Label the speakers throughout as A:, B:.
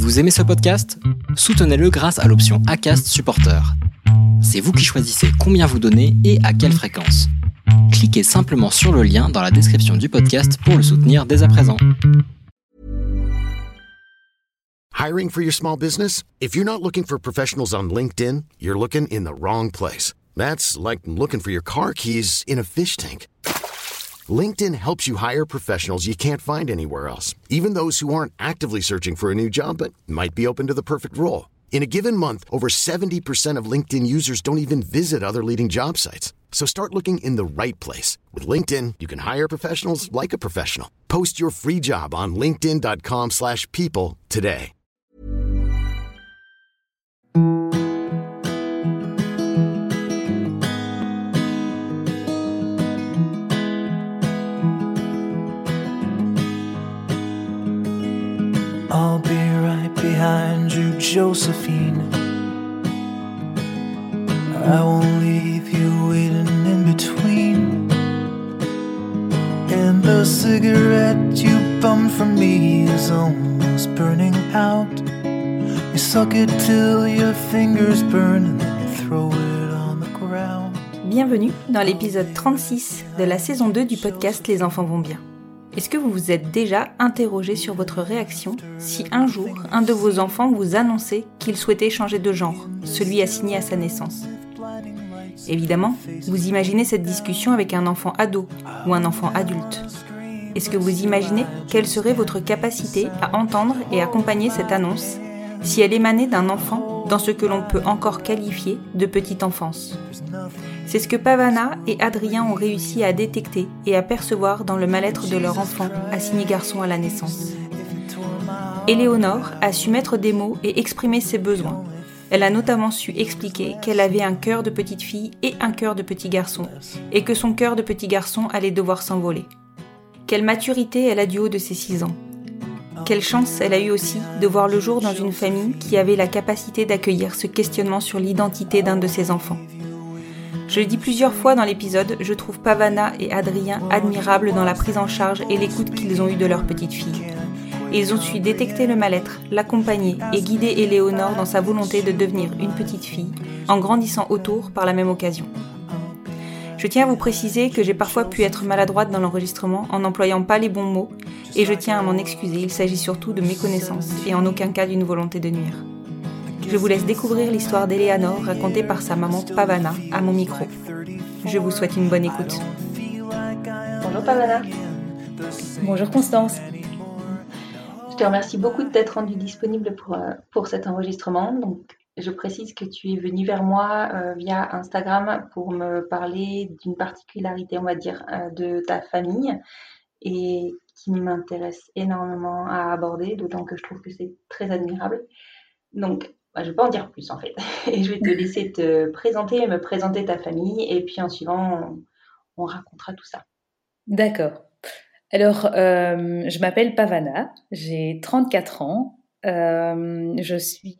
A: Vous aimez ce podcast ? Soutenez-le grâce à l'option Acast Supporter. C'est vous qui choisissez combien vous donnez et à quelle fréquence. Cliquez simplement sur le lien dans la description du podcast pour le soutenir dès à présent.
B: Hiring for your small business? If you're not looking for professionals on LinkedIn, you're looking in the wrong place. That's like looking for your car keys in a fish tank. LinkedIn helps you hire professionals you can't find anywhere else, even those who aren't actively searching for a new job but might be open to the perfect role. In a given month, over 70% of LinkedIn users don't even visit other leading job sites. So start looking in the right place. With LinkedIn, you can hire professionals like a professional. Post your free job on linkedin.com/people today.
C: I'll be right behind you, Josephine. I won't leave you waiting in between. And the cigarette you bummed from me is almost burning out. You suck it till your fingers burn and then you throw it on the ground.
D: Bienvenue dans l'épisode 36 de la saison 2 du podcast Les enfants vont bien. Est-ce que vous vous êtes déjà interrogé sur votre réaction si un jour, un de vos enfants vous annonçait qu'il souhaitait changer de genre, celui assigné à sa naissance ? Évidemment, vous imaginez cette discussion avec un enfant ado ou un enfant adulte. Est-ce que vous imaginez quelle serait votre capacité à entendre et accompagner cette annonce si elle émanait d'un enfant dans ce que l'on peut encore qualifier de petite enfance ? C'est ce que Pavana et Adrien ont réussi à détecter et à percevoir dans le mal-être de leur enfant, assigné garçon à la naissance. Éléonore a su mettre des mots et exprimer ses besoins. Elle a notamment su expliquer qu'elle avait un cœur de petite fille et un cœur de petit garçon, et que son cœur de petit garçon allait devoir s'envoler. Quelle maturité elle a du haut de ses 6 ans. Quelle chance elle a eu aussi de voir le jour dans une famille qui avait la capacité d'accueillir ce questionnement sur l'identité d'un de ses enfants. Je le dis plusieurs fois dans l'épisode, je trouve Pavana et Adrien admirables dans la prise en charge et l'écoute qu'ils ont eue de leur petite fille. Ils ont su détecter le mal-être, l'accompagner et guider Éléonore dans sa volonté de devenir une petite fille, en grandissant autour par la même occasion. Je tiens à vous préciser que j'ai parfois pu être maladroite dans l'enregistrement en n'employant pas les bons mots, et je tiens à m'en excuser, il s'agit surtout de méconnaissance et en aucun cas d'une volonté de nuire. Je vous laisse découvrir l'histoire d'Éléonore racontée par sa maman Pavana à mon micro. Je vous souhaite une bonne écoute.
E: Bonjour Pavana.
D: Bonjour Constance.
E: Je te remercie beaucoup de t'être rendue disponible pour cet enregistrement. Donc, je précise que tu es venue vers moi via Instagram pour me parler d'une particularité, on va dire, de ta famille et qui m'intéresse énormément à aborder, d'autant que je trouve que c'est très admirable. Donc, je ne vais pas en dire plus en fait. Et je vais te laisser te présenter et me présenter ta famille. Et puis en suivant, on racontera tout ça.
F: D'accord. Alors, je m'appelle Pavana, j'ai 34 ans. Je suis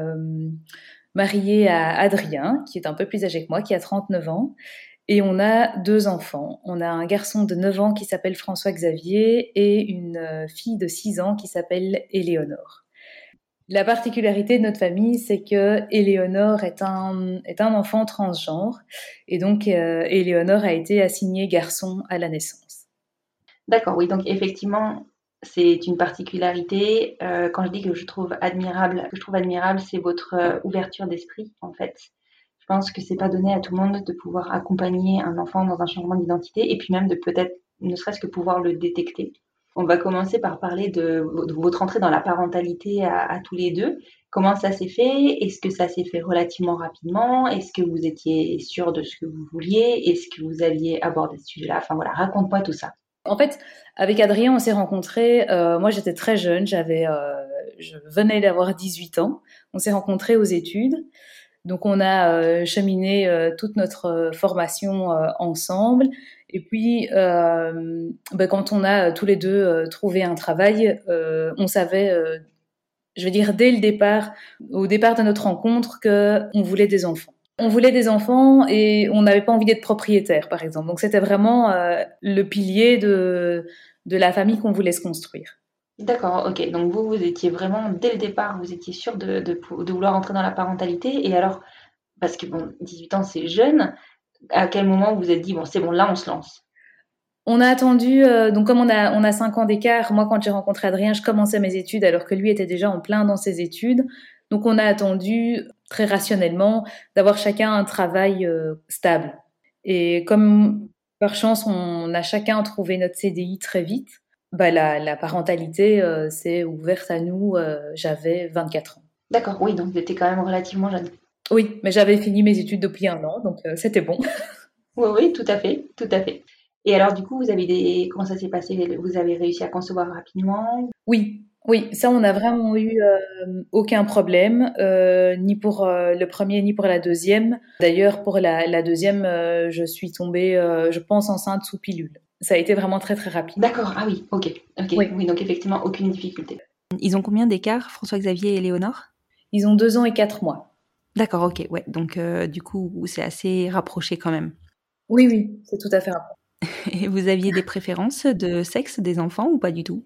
F: mariée à Adrien, qui est un peu plus âgé que moi, qui a 39 ans. Et on a 2 enfants. On a un garçon de 9 ans qui s'appelle François-Xavier et une fille de 6 ans qui s'appelle Éléonore. La particularité de notre famille, c'est que Éléonore est un enfant transgenre et donc Éléonore a été assignée garçon à la naissance.
E: D'accord, oui, donc effectivement, c'est une particularité. Quand je dis que je trouve admirable, c'est votre ouverture d'esprit en fait. Je pense que c'est pas donné à tout le monde de pouvoir accompagner un enfant dans un changement d'identité et puis même de peut-être, ne serait-ce que pouvoir le détecter. On va commencer par parler de votre entrée dans la parentalité à tous les deux. Comment ça s'est fait ? Est-ce que ça s'est fait relativement rapidement ? Est-ce que vous étiez sûr de ce que vous vouliez ? Est-ce que vous aviez abordé ce sujet-là ? Enfin voilà, raconte-moi tout ça.
F: En fait, avec Adrien, on s'est rencontrés, moi j'étais très jeune, je venais d'avoir 18 ans. On s'est rencontrés aux études. Donc on a cheminé toute notre formation ensemble. Et puis, quand on a tous les deux trouvé un travail, on savait, je veux dire dès le départ, au départ de notre rencontre, qu'on voulait des enfants. On voulait des enfants et on n'avait pas envie d'être propriétaire, par exemple. Donc c'était vraiment le pilier de la famille qu'on voulait se construire.
E: D'accord, ok. Donc vous étiez vraiment, dès le départ, vous étiez sûr de vouloir entrer dans la parentalité. Et alors, parce que bon, 18 ans, c'est jeune, à quel moment vous vous êtes dit, bon, c'est bon, là, on se lance?
F: On a attendu, donc comme on a 5 ans d'écart, moi quand j'ai rencontré Adrien, je commençais mes études alors que lui était déjà en plein dans ses études. Donc on a attendu très rationnellement d'avoir chacun un travail stable. Et comme par chance on a chacun trouvé notre CDI très vite, bah la parentalité s'est ouverte à nous, j'avais 24 ans.
E: D'accord, oui, donc vous étiez quand même relativement jeune.
F: Oui, mais j'avais fini mes études depuis 1 an, donc c'était bon.
E: Oui, oui, tout à fait, tout à fait. Et alors, du coup, comment ça s'est passé? Vous avez réussi à concevoir rapidement?
F: Oui, oui, ça on n'a vraiment eu aucun problème, ni pour le premier ni pour la deuxième. D'ailleurs, pour la deuxième, je suis tombée, je pense, enceinte sous pilule. Ça a été vraiment très très rapide.
E: D'accord, ah oui, ok,
F: Oui.
E: oui, donc effectivement, aucune difficulté.
G: Ils ont combien d'écart, François-Xavier et Léonore?
F: Ils ont 2 ans et 4 mois.
G: D'accord, ok, ouais. Donc, du coup, c'est assez rapproché quand même.
F: Oui, oui, c'est tout à fait rapproché.
G: Et vous aviez des préférences de sexe des enfants ou pas du tout?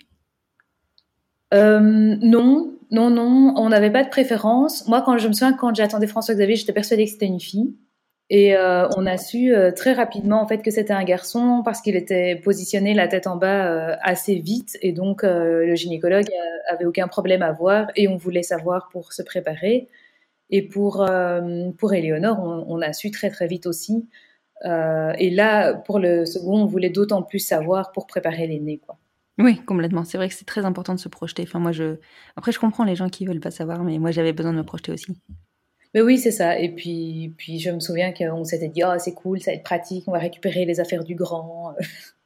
F: Non, on n'avait pas de préférence. Moi, quand je me souviens, quand j'attendais François-Xavier, j'étais persuadée que c'était une fille. Et on a su très rapidement en fait que c'était un garçon parce qu'il était positionné la tête en bas assez vite et donc le gynécologue avait aucun problème à voir et on voulait savoir pour se préparer. Et pour Éléonore, on a su très très vite aussi. Et là, pour le second, on voulait d'autant plus savoir pour préparer l'aîné, quoi.
G: Oui, complètement. C'est vrai que c'est très important de se projeter. Enfin, après, je comprends les gens qui veulent pas savoir, mais moi, j'avais besoin de me projeter aussi.
F: Mais oui, c'est ça. Et puis je me souviens qu'on s'était dit, oh, c'est cool, ça va être pratique, on va récupérer les affaires du grand.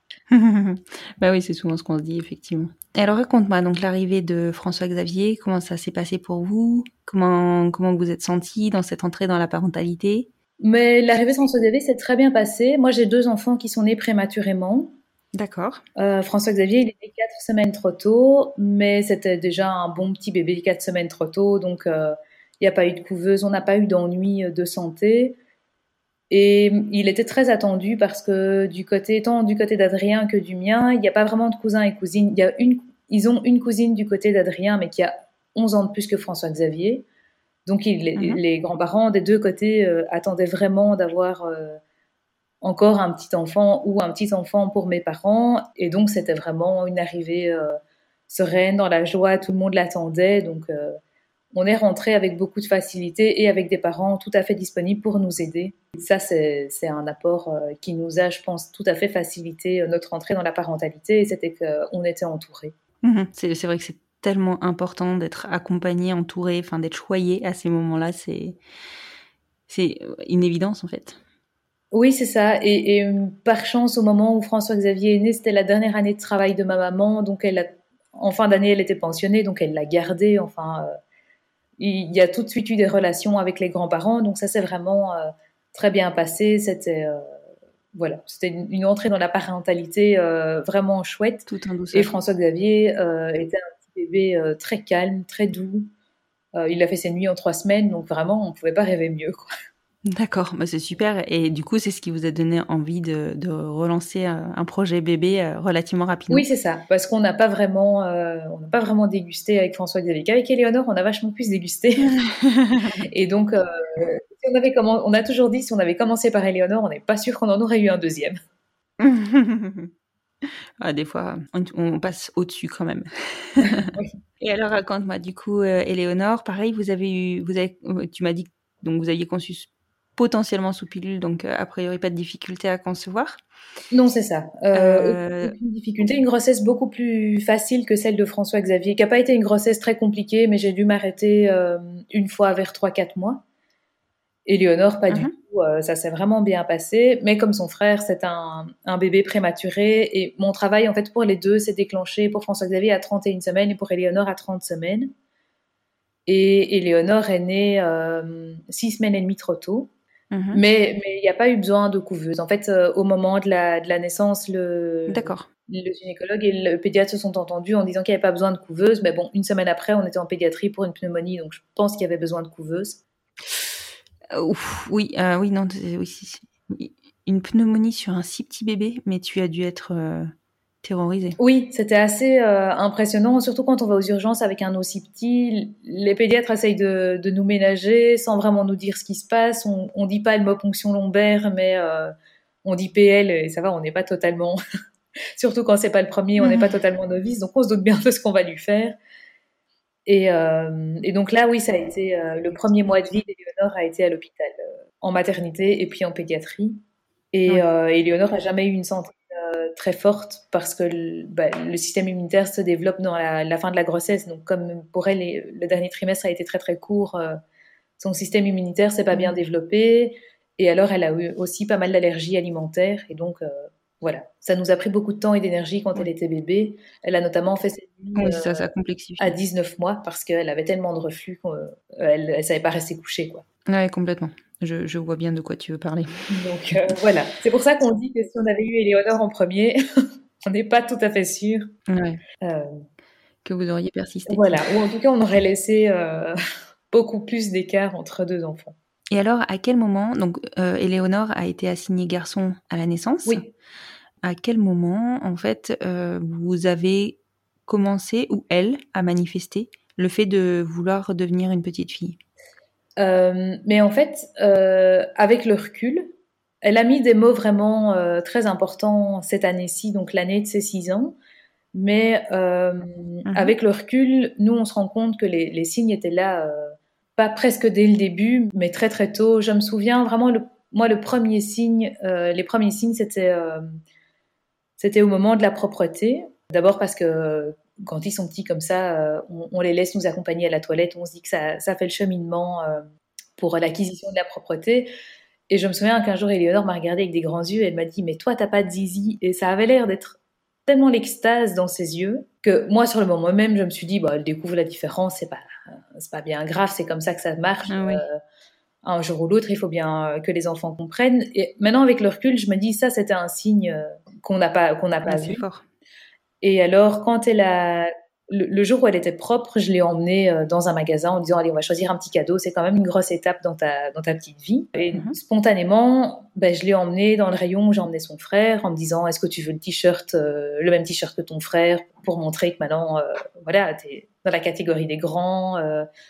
G: Bah oui, c'est souvent ce qu'on se dit, effectivement. Et alors, raconte-moi, donc, l'arrivée de François-Xavier, comment ça s'est passé pour vous? Comment vous êtes sentis dans cette entrée dans la parentalité?
F: Mais l'arrivée de François-Xavier s'est très bien passée. Moi, j'ai 2 enfants qui sont nés prématurément.
G: D'accord.
F: François-Xavier, il est né 4 semaines trop tôt, mais c'était déjà un bon petit bébé 4 semaines trop tôt, donc il n'y a pas eu de couveuse, on n'a pas eu d'ennui de santé. Et il était très attendu parce que tant du côté d'Adrien que du mien, il n'y a pas vraiment de cousins et cousines. Ils ont une cousine du côté d'Adrien, mais qui a 11 ans de plus que François-Xavier. Donc les grands-parents des deux côtés attendaient vraiment d'avoir encore un petit enfant ou un petit enfant pour mes parents. Et donc c'était vraiment une arrivée sereine, dans la joie, tout le monde l'attendait. Donc on est rentré avec beaucoup de facilité et avec des parents tout à fait disponibles pour nous aider. Ça, c'est un apport qui nous a, je pense, tout à fait facilité notre entrée dans la parentalité, et c'était qu'on était entourés.
G: C'est vrai que c'est tellement important d'être accompagné, entouré, enfin d'être choyé à ces moments-là. C'est une évidence, en fait.
F: Oui, c'est ça. Et par chance, au moment où François-Xavier est né, c'était la dernière année de travail de ma maman. Donc, en fin d'année, elle était pensionnée, donc elle l'a gardé. Enfin, il y a tout de suite eu des relations avec les grands-parents. Donc, ça s'est vraiment très bien passé. C'était une entrée dans la parentalité vraiment chouette.
G: Tout en douceur.
F: Et François-Xavier était un petit bébé très calme, très doux. Il a fait ses nuits en 3 semaines, donc vraiment, on ne pouvait pas rêver mieux, quoi.
G: D'accord, bah c'est super. Et du coup, c'est ce qui vous a donné envie de relancer un projet bébé relativement rapidement.
F: Oui, c'est ça, parce qu'on n'a pas vraiment, dégusté avec François-Xavier. Avec Éléonore, on a vachement plus dégusté. Et donc, on a toujours dit, si on avait commencé par Éléonore, on n'est pas sûr qu'on en aurait eu un deuxième.
G: Des fois, on passe au-dessus quand même.
F: Oui.
G: Et alors, raconte-moi, du coup, Éléonore, pareil, tu m'as dit que donc vous aviez conçu potentiellement sous pilule, donc a priori pas de difficulté à concevoir.
F: Non, c'est ça. Aucune difficulté. Une grossesse beaucoup plus facile que celle de François-Xavier, qui n'a pas été une grossesse très compliquée, mais j'ai dû m'arrêter une fois vers 3-4 mois. Éléonore, pas du tout. Ça s'est vraiment bien passé. Mais comme son frère, c'est un bébé prématuré. Et mon travail, en fait, pour les deux, s'est déclenché pour François-Xavier à 31 semaines et pour Éléonore à 30 semaines. Et Éléonore est née 6 semaines et demie trop tôt. Mais il n'y a pas eu besoin de couveuse. En fait, au moment de la naissance, le gynécologue et le pédiatre se sont entendus en disant qu'il n'y avait pas besoin de couveuse. Mais bon, une semaine après, on était en pédiatrie pour une pneumonie, donc je pense qu'il y avait besoin de couveuse.
G: Une pneumonie sur un si petit bébé, mais tu as dû être terrorisée.
F: Oui, c'était assez impressionnant, surtout quand on va aux urgences avec un aussi petit. Les pédiatres essayent de nous ménager sans vraiment nous dire ce qui se passe. On dit pas le mot ponction lombaire, mais on dit PL et ça va, on n'est pas totalement... surtout quand c'est pas le premier, on n'est pas totalement novice, donc on se doute bien de ce qu'on va lui faire. Et donc là, oui, ça a été le premier mois de vie d'Éléonore a été à l'hôpital, en maternité et puis en pédiatrie. Et Éléonore n'a jamais eu une santé très forte parce que le système immunitaire se développe dans la fin de la grossesse. Donc comme pour elle, le dernier trimestre a été très très court, son système immunitaire s'est pas bien développé. Et alors elle a eu aussi pas mal d'allergies alimentaires. Et donc voilà, ça nous a pris beaucoup de temps et d'énergie quand elle était bébé. Elle a notamment fait ses nuits
G: ça complexifie.
F: à 19 mois parce qu'elle avait tellement de reflux qu'elle ne savait pas rester couchée, quoi.
G: Ouais, complètement. Je vois bien de quoi tu veux parler.
F: Donc voilà, c'est pour ça qu'on dit que si on avait eu Éléonore en premier, on n'est pas tout à fait sûr.
G: Ouais. Que vous auriez persisté.
F: Voilà, ou en tout cas on aurait laissé beaucoup plus d'écart entre deux enfants.
G: Et alors, à quel moment, donc Éléonore a été assignée garçon à la naissance.
F: Oui.
G: À quel moment, en fait, vous avez commencé, ou elle, à manifester le fait de vouloir devenir une petite fille?
F: Mais en fait, avec le recul, elle a mis des mots vraiment très importants cette année-ci, donc l'année de ses 6 ans. Mais avec le recul, nous, on se rend compte que les signes étaient là, pas presque dès le début, mais très très tôt. Je me souviens vraiment, le premier signe, les premiers signes, c'était au moment de la propreté. D'abord parce que quand ils sont petits comme ça, on les laisse nous accompagner à la toilette. On se dit que ça fait le cheminement pour l'acquisition de la propreté. Et je me souviens qu'un jour, Éléonore m'a regardée avec des grands yeux et elle m'a dit « Mais toi, t'as pas de zizi ?» Et ça avait l'air d'être tellement l'extase dans ses yeux que moi, sur le moment même, je me suis dit « Elle découvre la différence, c'est pas bien grave, c'est comme ça que ça marche.
G: Ah oui.
F: Un jour ou l'autre, il faut bien que les enfants comprennent. » Et maintenant, avec le recul, je me dis « Ça, c'était un signe qu'on n'a pas vu. »
G: C'est fort.
F: Et alors, quand le jour où elle était propre, je l'ai emmenée dans un magasin en disant « Allez, on va choisir un petit cadeau, c'est quand même une grosse étape dans ta petite vie. » Et spontanément, je l'ai emmenée dans le rayon où j'ai emmené son frère en me disant « Est-ce que tu veux le même t-shirt que ton frère pour montrer que maintenant, voilà, t'es dans la catégorie des grands. »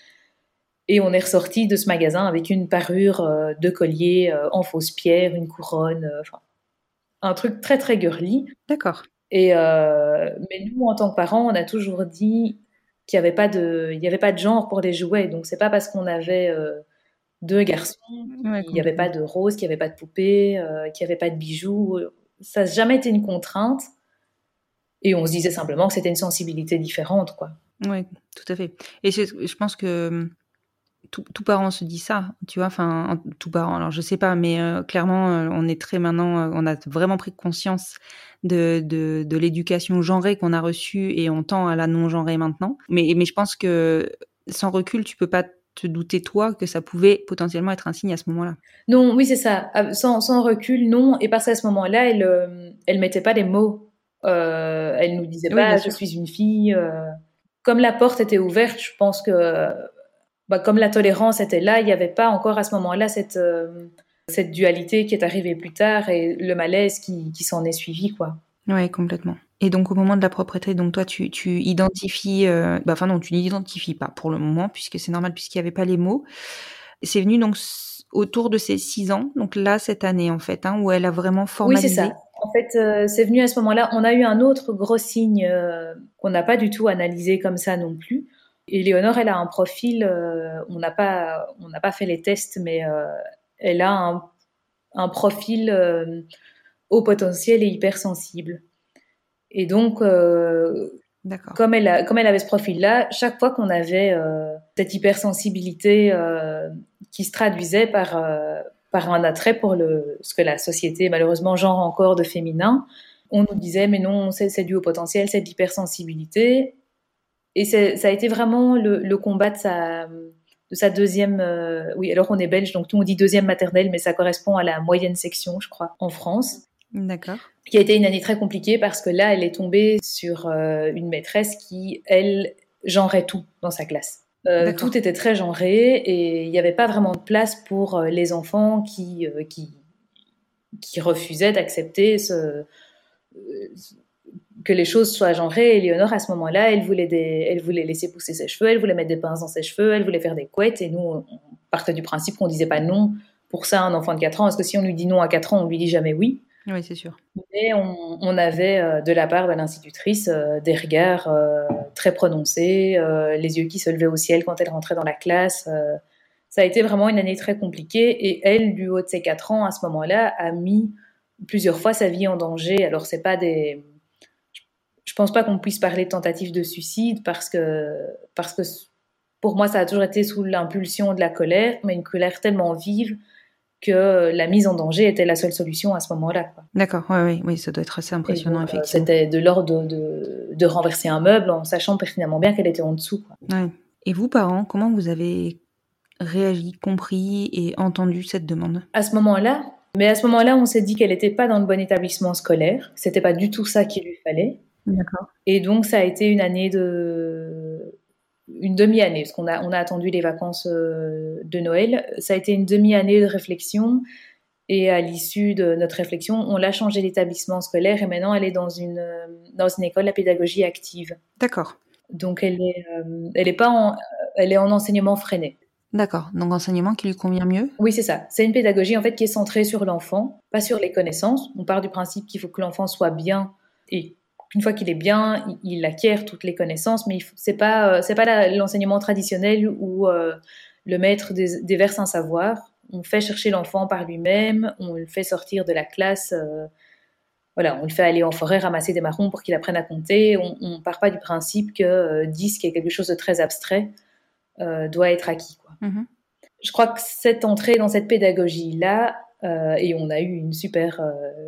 F: Et on est ressorti de ce magasin avec une parure de collier en fausse pierre, une couronne, un truc très très girly.
G: D'accord.
F: Mais nous, en tant que parents, on a toujours dit qu'il n'y avait pas de genre pour les jouets. Donc, c'est pas parce qu'on avait 2 garçons qu'il n'y avait pas de rose, qu'il n'y avait pas de poupée, qu'il n'y avait pas de bijoux. Ça n'a jamais été une contrainte. Et on se disait simplement que c'était une sensibilité différente, quoi.
G: Oui, tout à fait. Et je pense que tout parent se dit ça, tu vois, enfin, tout parent, alors je sais pas, mais clairement, on est très maintenant, on a vraiment pris conscience de l'éducation genrée qu'on a reçue et on tend à la non-genrée maintenant. Mais je pense que sans recul, tu peux pas te douter, toi, que ça pouvait potentiellement être un signe à ce moment-là.
F: Non, oui, c'est ça. Sans recul, non. Et parce qu'à ce moment-là, elle mettait pas les mots. Elle nous disait pas « je suis une fille ». Comme la porte était ouverte, je pense que comme la tolérance était là, il n'y avait pas encore à ce moment-là cette dualité qui est arrivée plus tard et le malaise qui s'en est suivi, quoi.
G: Ouais, complètement. Et donc, au moment de la propreté, donc toi, tu identifies... non, tu n'identifies pas pour le moment, puisque c'est normal, puisqu'il n'y avait pas les mots. C'est venu donc autour de ses 6 ans, donc là, cette année, en fait, où elle a vraiment formalisé.
F: Oui, c'est ça. En fait, c'est venu à ce moment-là. On a eu un autre gros signe qu'on n'a pas du tout analysé comme ça non plus. Éléonore, elle a un profil, on n'a pas fait les tests, mais elle a un profil haut potentiel et hypersensible. Et donc, comme elle avait ce profil-là, chaque fois qu'on avait cette hypersensibilité qui se traduisait par un attrait pour ce que la société, malheureusement, genre encore de féminin, on nous disait, mais non, c'est dû au potentiel, c'est de l'hypersensibilité. Et ça a été vraiment le combat de sa deuxième... oui, alors on est belge, donc nous on dit deuxième maternelle, mais ça correspond à la moyenne section, je crois, en France.
G: D'accord.
F: Qui a été une année très compliquée parce que là, elle est tombée sur une maîtresse qui, elle, genrait tout dans sa classe. Tout était très genré et il n'y avait pas vraiment de place pour les enfants qui que les choses soient genrées. Éléonore, à ce moment-là, elle voulait laisser pousser ses cheveux, elle voulait mettre des pinces dans ses cheveux, elle voulait faire des couettes. Et nous, on partait du principe qu'on disait pas non pour ça à un enfant de 4 ans. Parce que si on lui dit non à 4 ans, on lui dit jamais oui.
G: Oui, c'est sûr.
F: Mais on avait, de la part de l'institutrice, des regards très prononcés, les yeux qui se levaient au ciel quand elle rentrait dans la classe. Ça a été vraiment une année très compliquée. Et elle, du haut de ses 4 ans, à ce moment-là, a mis plusieurs fois sa vie en danger. Alors, c'est pas des... Je pense pas qu'on puisse parler de tentative de suicide parce que pour moi, ça a toujours été sous l'impulsion de la colère, mais une colère tellement vive que la mise en danger était la seule solution à ce moment-là, quoi.
G: D'accord, oui, ça doit être assez impressionnant,
F: donc,
G: effectivement.
F: C'était de l'ordre de renverser un meuble en sachant pertinemment bien qu'elle était en dessous, quoi.
G: Ouais. Et vous, parents, comment vous avez réagi, compris et entendu cette demande ?
F: À ce moment-là, on s'est dit qu'elle n'était pas dans le bon établissement scolaire. C'était pas du tout ça qu'il lui fallait.
G: D'accord.
F: Et donc, ça a été une demi-année, parce qu'on a attendu les vacances de Noël. Ça a été une demi-année de réflexion. Et à l'issue de notre réflexion, on l'a changé d'établissement scolaire et maintenant, elle est dans une école à pédagogie active.
G: D'accord.
F: Donc, elle est en enseignement freiné.
G: D'accord. Donc, enseignement qui lui convient mieux ?
F: Oui, c'est ça. C'est une pédagogie, en fait, qui est centrée sur l'enfant, pas sur les connaissances. On part du principe qu'il faut que l'enfant soit bien et qu'une fois qu'il est bien, il acquiert toutes les connaissances, mais c'est pas l'enseignement traditionnel où le maître déverse un savoir. On fait chercher l'enfant par lui-même, on le fait sortir de la classe, on le fait aller en forêt ramasser des marrons pour qu'il apprenne à compter. On ne part pas du principe que 10, qui est quelque chose de très abstrait, doit être acquis, quoi. Mm-hmm. Je crois que cette entrée dans cette pédagogie-là, et on a eu une super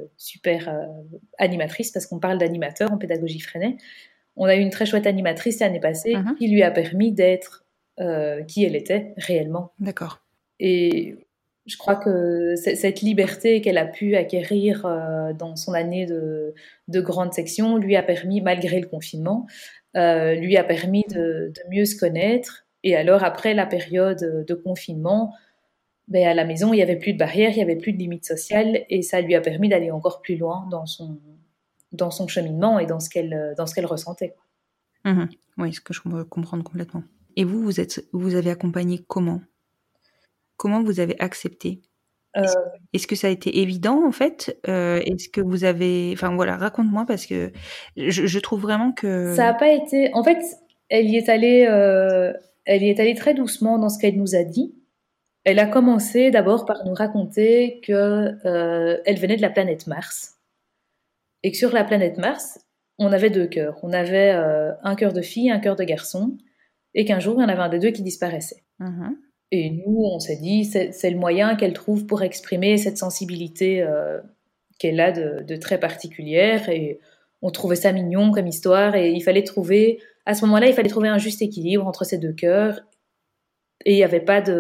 F: animatrice, parce qu'on parle d'animateur en pédagogie freinée. On a eu une très chouette animatrice l'année passée qui lui a permis d'être qui elle était réellement.
G: D'accord.
F: Et je crois que cette liberté qu'elle a pu acquérir dans son année de grande section lui a permis, malgré le confinement, lui a permis de mieux se connaître. Et alors, après la période de confinement, à la maison, il n'y avait plus de barrières, il n'y avait plus de limites sociales, et ça lui a permis d'aller encore plus loin dans son cheminement et dans ce qu'elle ressentait, quoi.
G: Mmh. Oui, ce que je peux comprendre complètement. Et vous avez accompagné comment ? Comment vous avez accepté ? Est-ce que ça a été évident, en fait ? Est-ce que vous avez... Enfin, voilà, raconte-moi, parce que je trouve vraiment que...
F: Ça n'a pas été... En fait, elle y est allée très doucement dans ce qu'elle nous a dit. Elle a commencé d'abord par nous raconter qu'elle venait de la planète Mars et que sur la planète Mars, on avait 2 cœurs. On avait un cœur de fille, un cœur de garçon, et qu'un jour, il y en avait un des 2 qui disparaissait. Mmh. Et nous, on s'est dit, c'est le moyen qu'elle trouve pour exprimer cette sensibilité qu'elle a de très particulière, et on trouvait ça mignon comme histoire, et à ce moment-là, il fallait trouver un juste équilibre entre ces 2 cœurs, et il n'y avait pas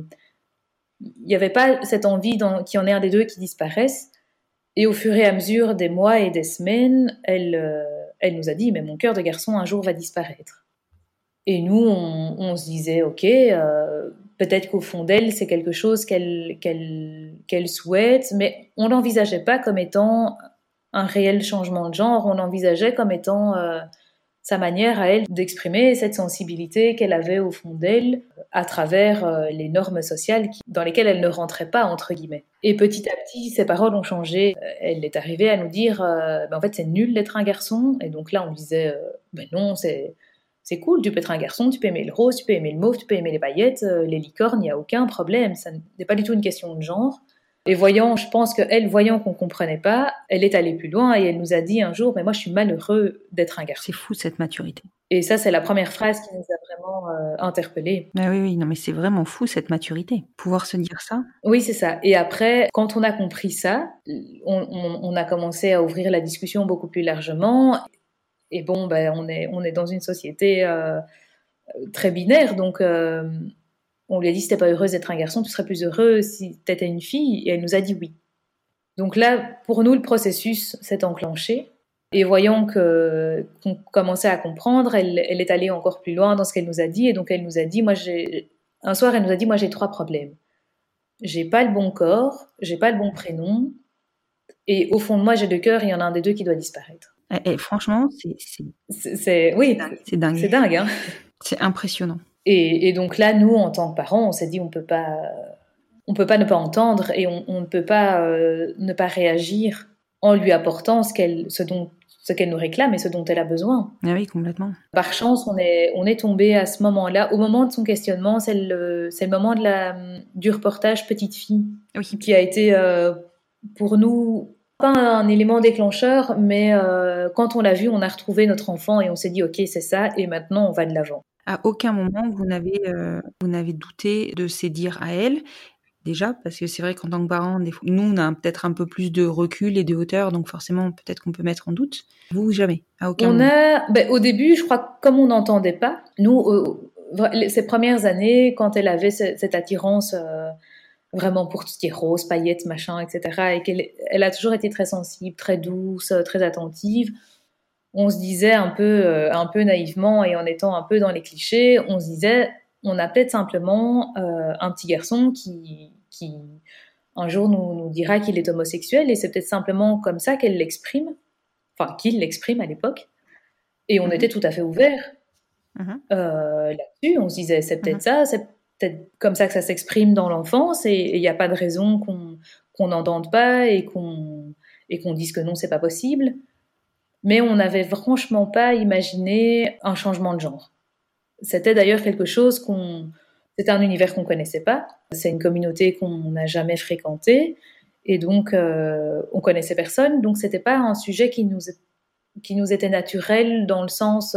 F: cette envie qu'il y en ait un des 2 qui disparaisse. Et au fur et à mesure des mois et des semaines, elle nous a dit, mais mon cœur de garçon un jour va disparaître. Et nous, on se disait, ok, peut-être qu'au fond d'elle, c'est quelque chose qu'elle souhaite, mais on l'envisageait pas comme étant un réel changement de genre, on l'envisageait comme étant sa manière à elle d'exprimer cette sensibilité qu'elle avait au fond d'elle à travers les normes sociales dans lesquelles elle ne rentrait pas, entre guillemets. Et petit à petit, ses paroles ont changé. Elle est arrivée à nous dire en fait, c'est nul d'être un garçon. Et donc là, on disait non, c'est cool, tu peux être un garçon, tu peux aimer le rose, tu peux aimer le mauve, tu peux aimer les paillettes, les licornes, il n'y a aucun problème. Ça n'est pas du tout une question de genre. Et je pense qu'elle, voyant qu'on ne comprenait pas, elle est allée plus loin et elle nous a dit un jour, mais moi je suis malheureux d'être un garçon.
G: C'est fou cette maturité.
F: Et ça, c'est la première phrase qui nous a vraiment interpellés.
G: Ah oui, non mais c'est vraiment fou cette maturité. Pouvoir se dire ça.
F: Oui, c'est ça. Et après, quand on a compris ça, on a commencé à ouvrir la discussion beaucoup plus largement. Et bon, on est dans une société très binaire, donc... on lui a dit, si t'es pas heureuse d'être un garçon, tu serais plus heureux si t'étais une fille. Et elle nous a dit oui. Donc là, pour nous, le processus s'est enclenché. Et voyant qu'on commençait à comprendre, elle est allée encore plus loin dans ce qu'elle nous a dit. Et donc elle nous a dit, un soir, elle nous a dit, moi j'ai 3 problèmes. J'ai pas le bon corps, j'ai pas le bon prénom. Et au fond de moi, j'ai 2 cœurs et il y en a un des 2 qui doit disparaître.
G: Et franchement,
F: Oui,
G: c'est dingue.
F: C'est dingue, hein.
G: C'est impressionnant.
F: Et donc là, nous, en tant que parents, on s'est dit, on peut pas ne pas entendre et on ne peut pas ne pas réagir en lui apportant ce qu'elle nous réclame et ce dont elle a besoin.
G: Ah oui, complètement.
F: Par chance, on est tombé à ce moment-là, au moment de son questionnement, c'est le moment du reportage Petite fille,
G: Oui.
F: qui a été pour nous pas un élément déclencheur, mais quand on l'a vu, on a retrouvé notre enfant et on s'est dit ok, c'est ça, et maintenant on va de l'avant.
G: À aucun moment vous n'avez douté de ses dires à elle. Déjà, parce que c'est vrai qu'en tant que parents, nous, on a peut-être un peu plus de recul et de hauteur, donc forcément, peut-être qu'on peut mettre en doute. Vous, jamais, à aucun moment.
F: Au début, je crois que comme on n'entendait pas, nous, ces premières années, quand elle avait cette attirance vraiment pour tout ce qui est rose, paillettes, machin, etc., et qu'elle a toujours été très sensible, très douce, très attentive, on se disait un peu naïvement et en étant un peu dans les clichés, on se disait... On a peut-être simplement un petit garçon qui un jour nous dira qu'il est homosexuel et c'est peut-être simplement comme ça qu'elle l'exprime, enfin qu'il l'exprime à l'époque. Et on était tout à fait ouverts là-dessus. On se disait c'est peut-être ça, c'est peut-être comme ça que ça s'exprime dans l'enfance et il n'y a pas de raison qu'on n'entende pas et qu'on dise que non, c'est pas possible. Mais on n'avait franchement pas imaginé un changement de genre. C'était d'ailleurs quelque chose c'était un univers qu'on connaissait pas. C'est une communauté qu'on n'a jamais fréquentée. Et donc, on connaissait personne. Donc, c'était pas un sujet qui nous était naturel dans le sens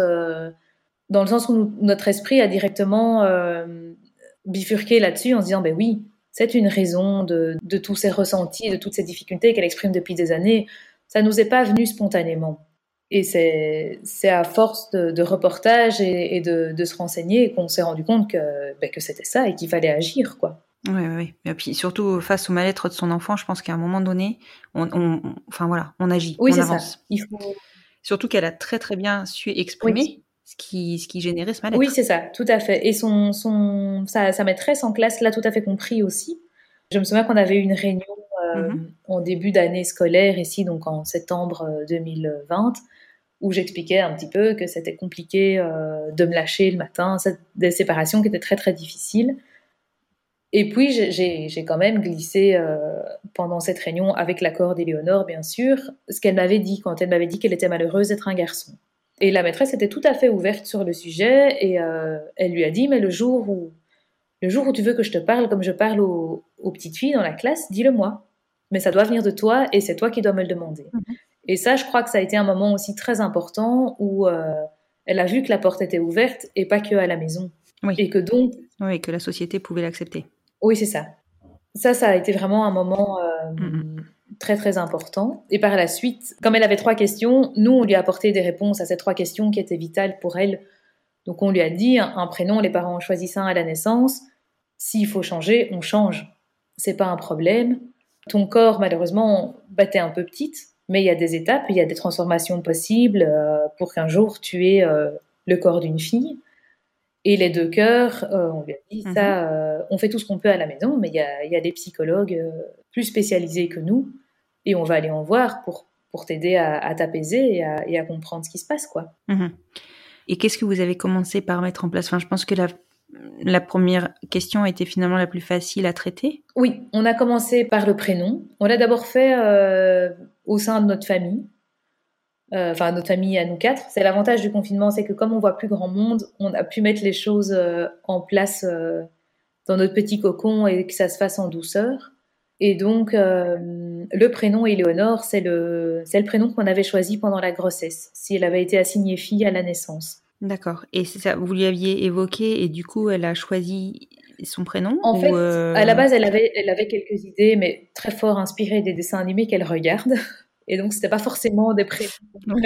F: où notre esprit a directement bifurqué là-dessus en se disant, ben oui, c'est une raison de tous ces ressentis, de toutes ces difficultés qu'elle exprime depuis des années. Ça nous est pas venu spontanément. Et c'est à force de reportages et de se renseigner qu'on s'est rendu compte que c'était ça et qu'il fallait agir, quoi.
G: Oui. Et puis surtout, face au mal-être de son enfant, je pense qu'à un moment donné, on agit,
F: oui,
G: on avance.
F: Ça. Il faut...
G: Surtout qu'elle a très très bien su exprimer ce qui générait ce mal-être.
F: Oui, c'est ça, tout à fait. Et sa maîtresse en classe l'a tout à fait compris aussi. Je me souviens qu'on avait eu une réunion en début d'année scolaire ici, donc en septembre 2020, où j'expliquais un petit peu que c'était compliqué de me lâcher le matin, des séparations qui étaient très très difficiles. Et puis j'ai quand même glissé pendant cette réunion, avec l'accord d'Éléonore bien sûr, ce qu'elle m'avait dit quand elle m'avait dit qu'elle était malheureuse d'être un garçon. Et la maîtresse était tout à fait ouverte sur le sujet et elle lui a dit mais le jour où tu veux que je te parle comme je parle aux petites filles dans la classe, dis-le-moi. Mais ça doit venir de toi et c'est toi qui dois me le demander. Et ça, je crois que ça a été un moment aussi très important où elle a vu que la porte était ouverte et pas que à la maison.
G: Oui.
F: Et que donc...
G: Oui, que la société pouvait l'accepter.
F: Oui, c'est ça. Ça a été vraiment un moment très, très important. Et par la suite, comme elle avait 3 questions, nous, on lui a apporté des réponses à ces 3 questions qui étaient vitales pour elle. Donc, on lui a dit un prénom, les parents en choisissent un à la naissance. S'il faut changer, on change. C'est pas un problème. Ton corps, malheureusement, t'es un peu petite. Mais il y a des étapes, il y a des transformations possibles pour qu'un jour tu aies le corps d'une fille. Et les 2 cœurs, on lui a dit ça, on fait tout ce qu'on peut à la maison, mais il y a des psychologues plus spécialisés que nous, et on va aller en voir pour t'aider à t'apaiser et à comprendre ce qui se passe, quoi.
G: Et qu'est-ce que vous avez commencé par mettre en place ? Enfin, je pense que la première question était finalement la plus facile à traiter.
F: Oui, on a commencé par le prénom. On l'a d'abord fait au sein de notre famille. Enfin, notre famille à nous 4. C'est l'avantage du confinement, c'est que comme on voit plus grand monde, on a pu mettre les choses en place dans notre petit cocon et que ça se fasse en douceur. Et donc, le prénom Éléonore, c'est le prénom qu'on avait choisi pendant la grossesse, si elle avait été assignée fille à la naissance.
G: D'accord. Et c'est ça, vous lui aviez évoqué et du coup, elle a choisi son prénom ?
F: En fait, à la base, elle avait quelques idées, mais très fort inspirées des dessins animés qu'elle regarde. Et donc, c'était pas forcément des prénoms.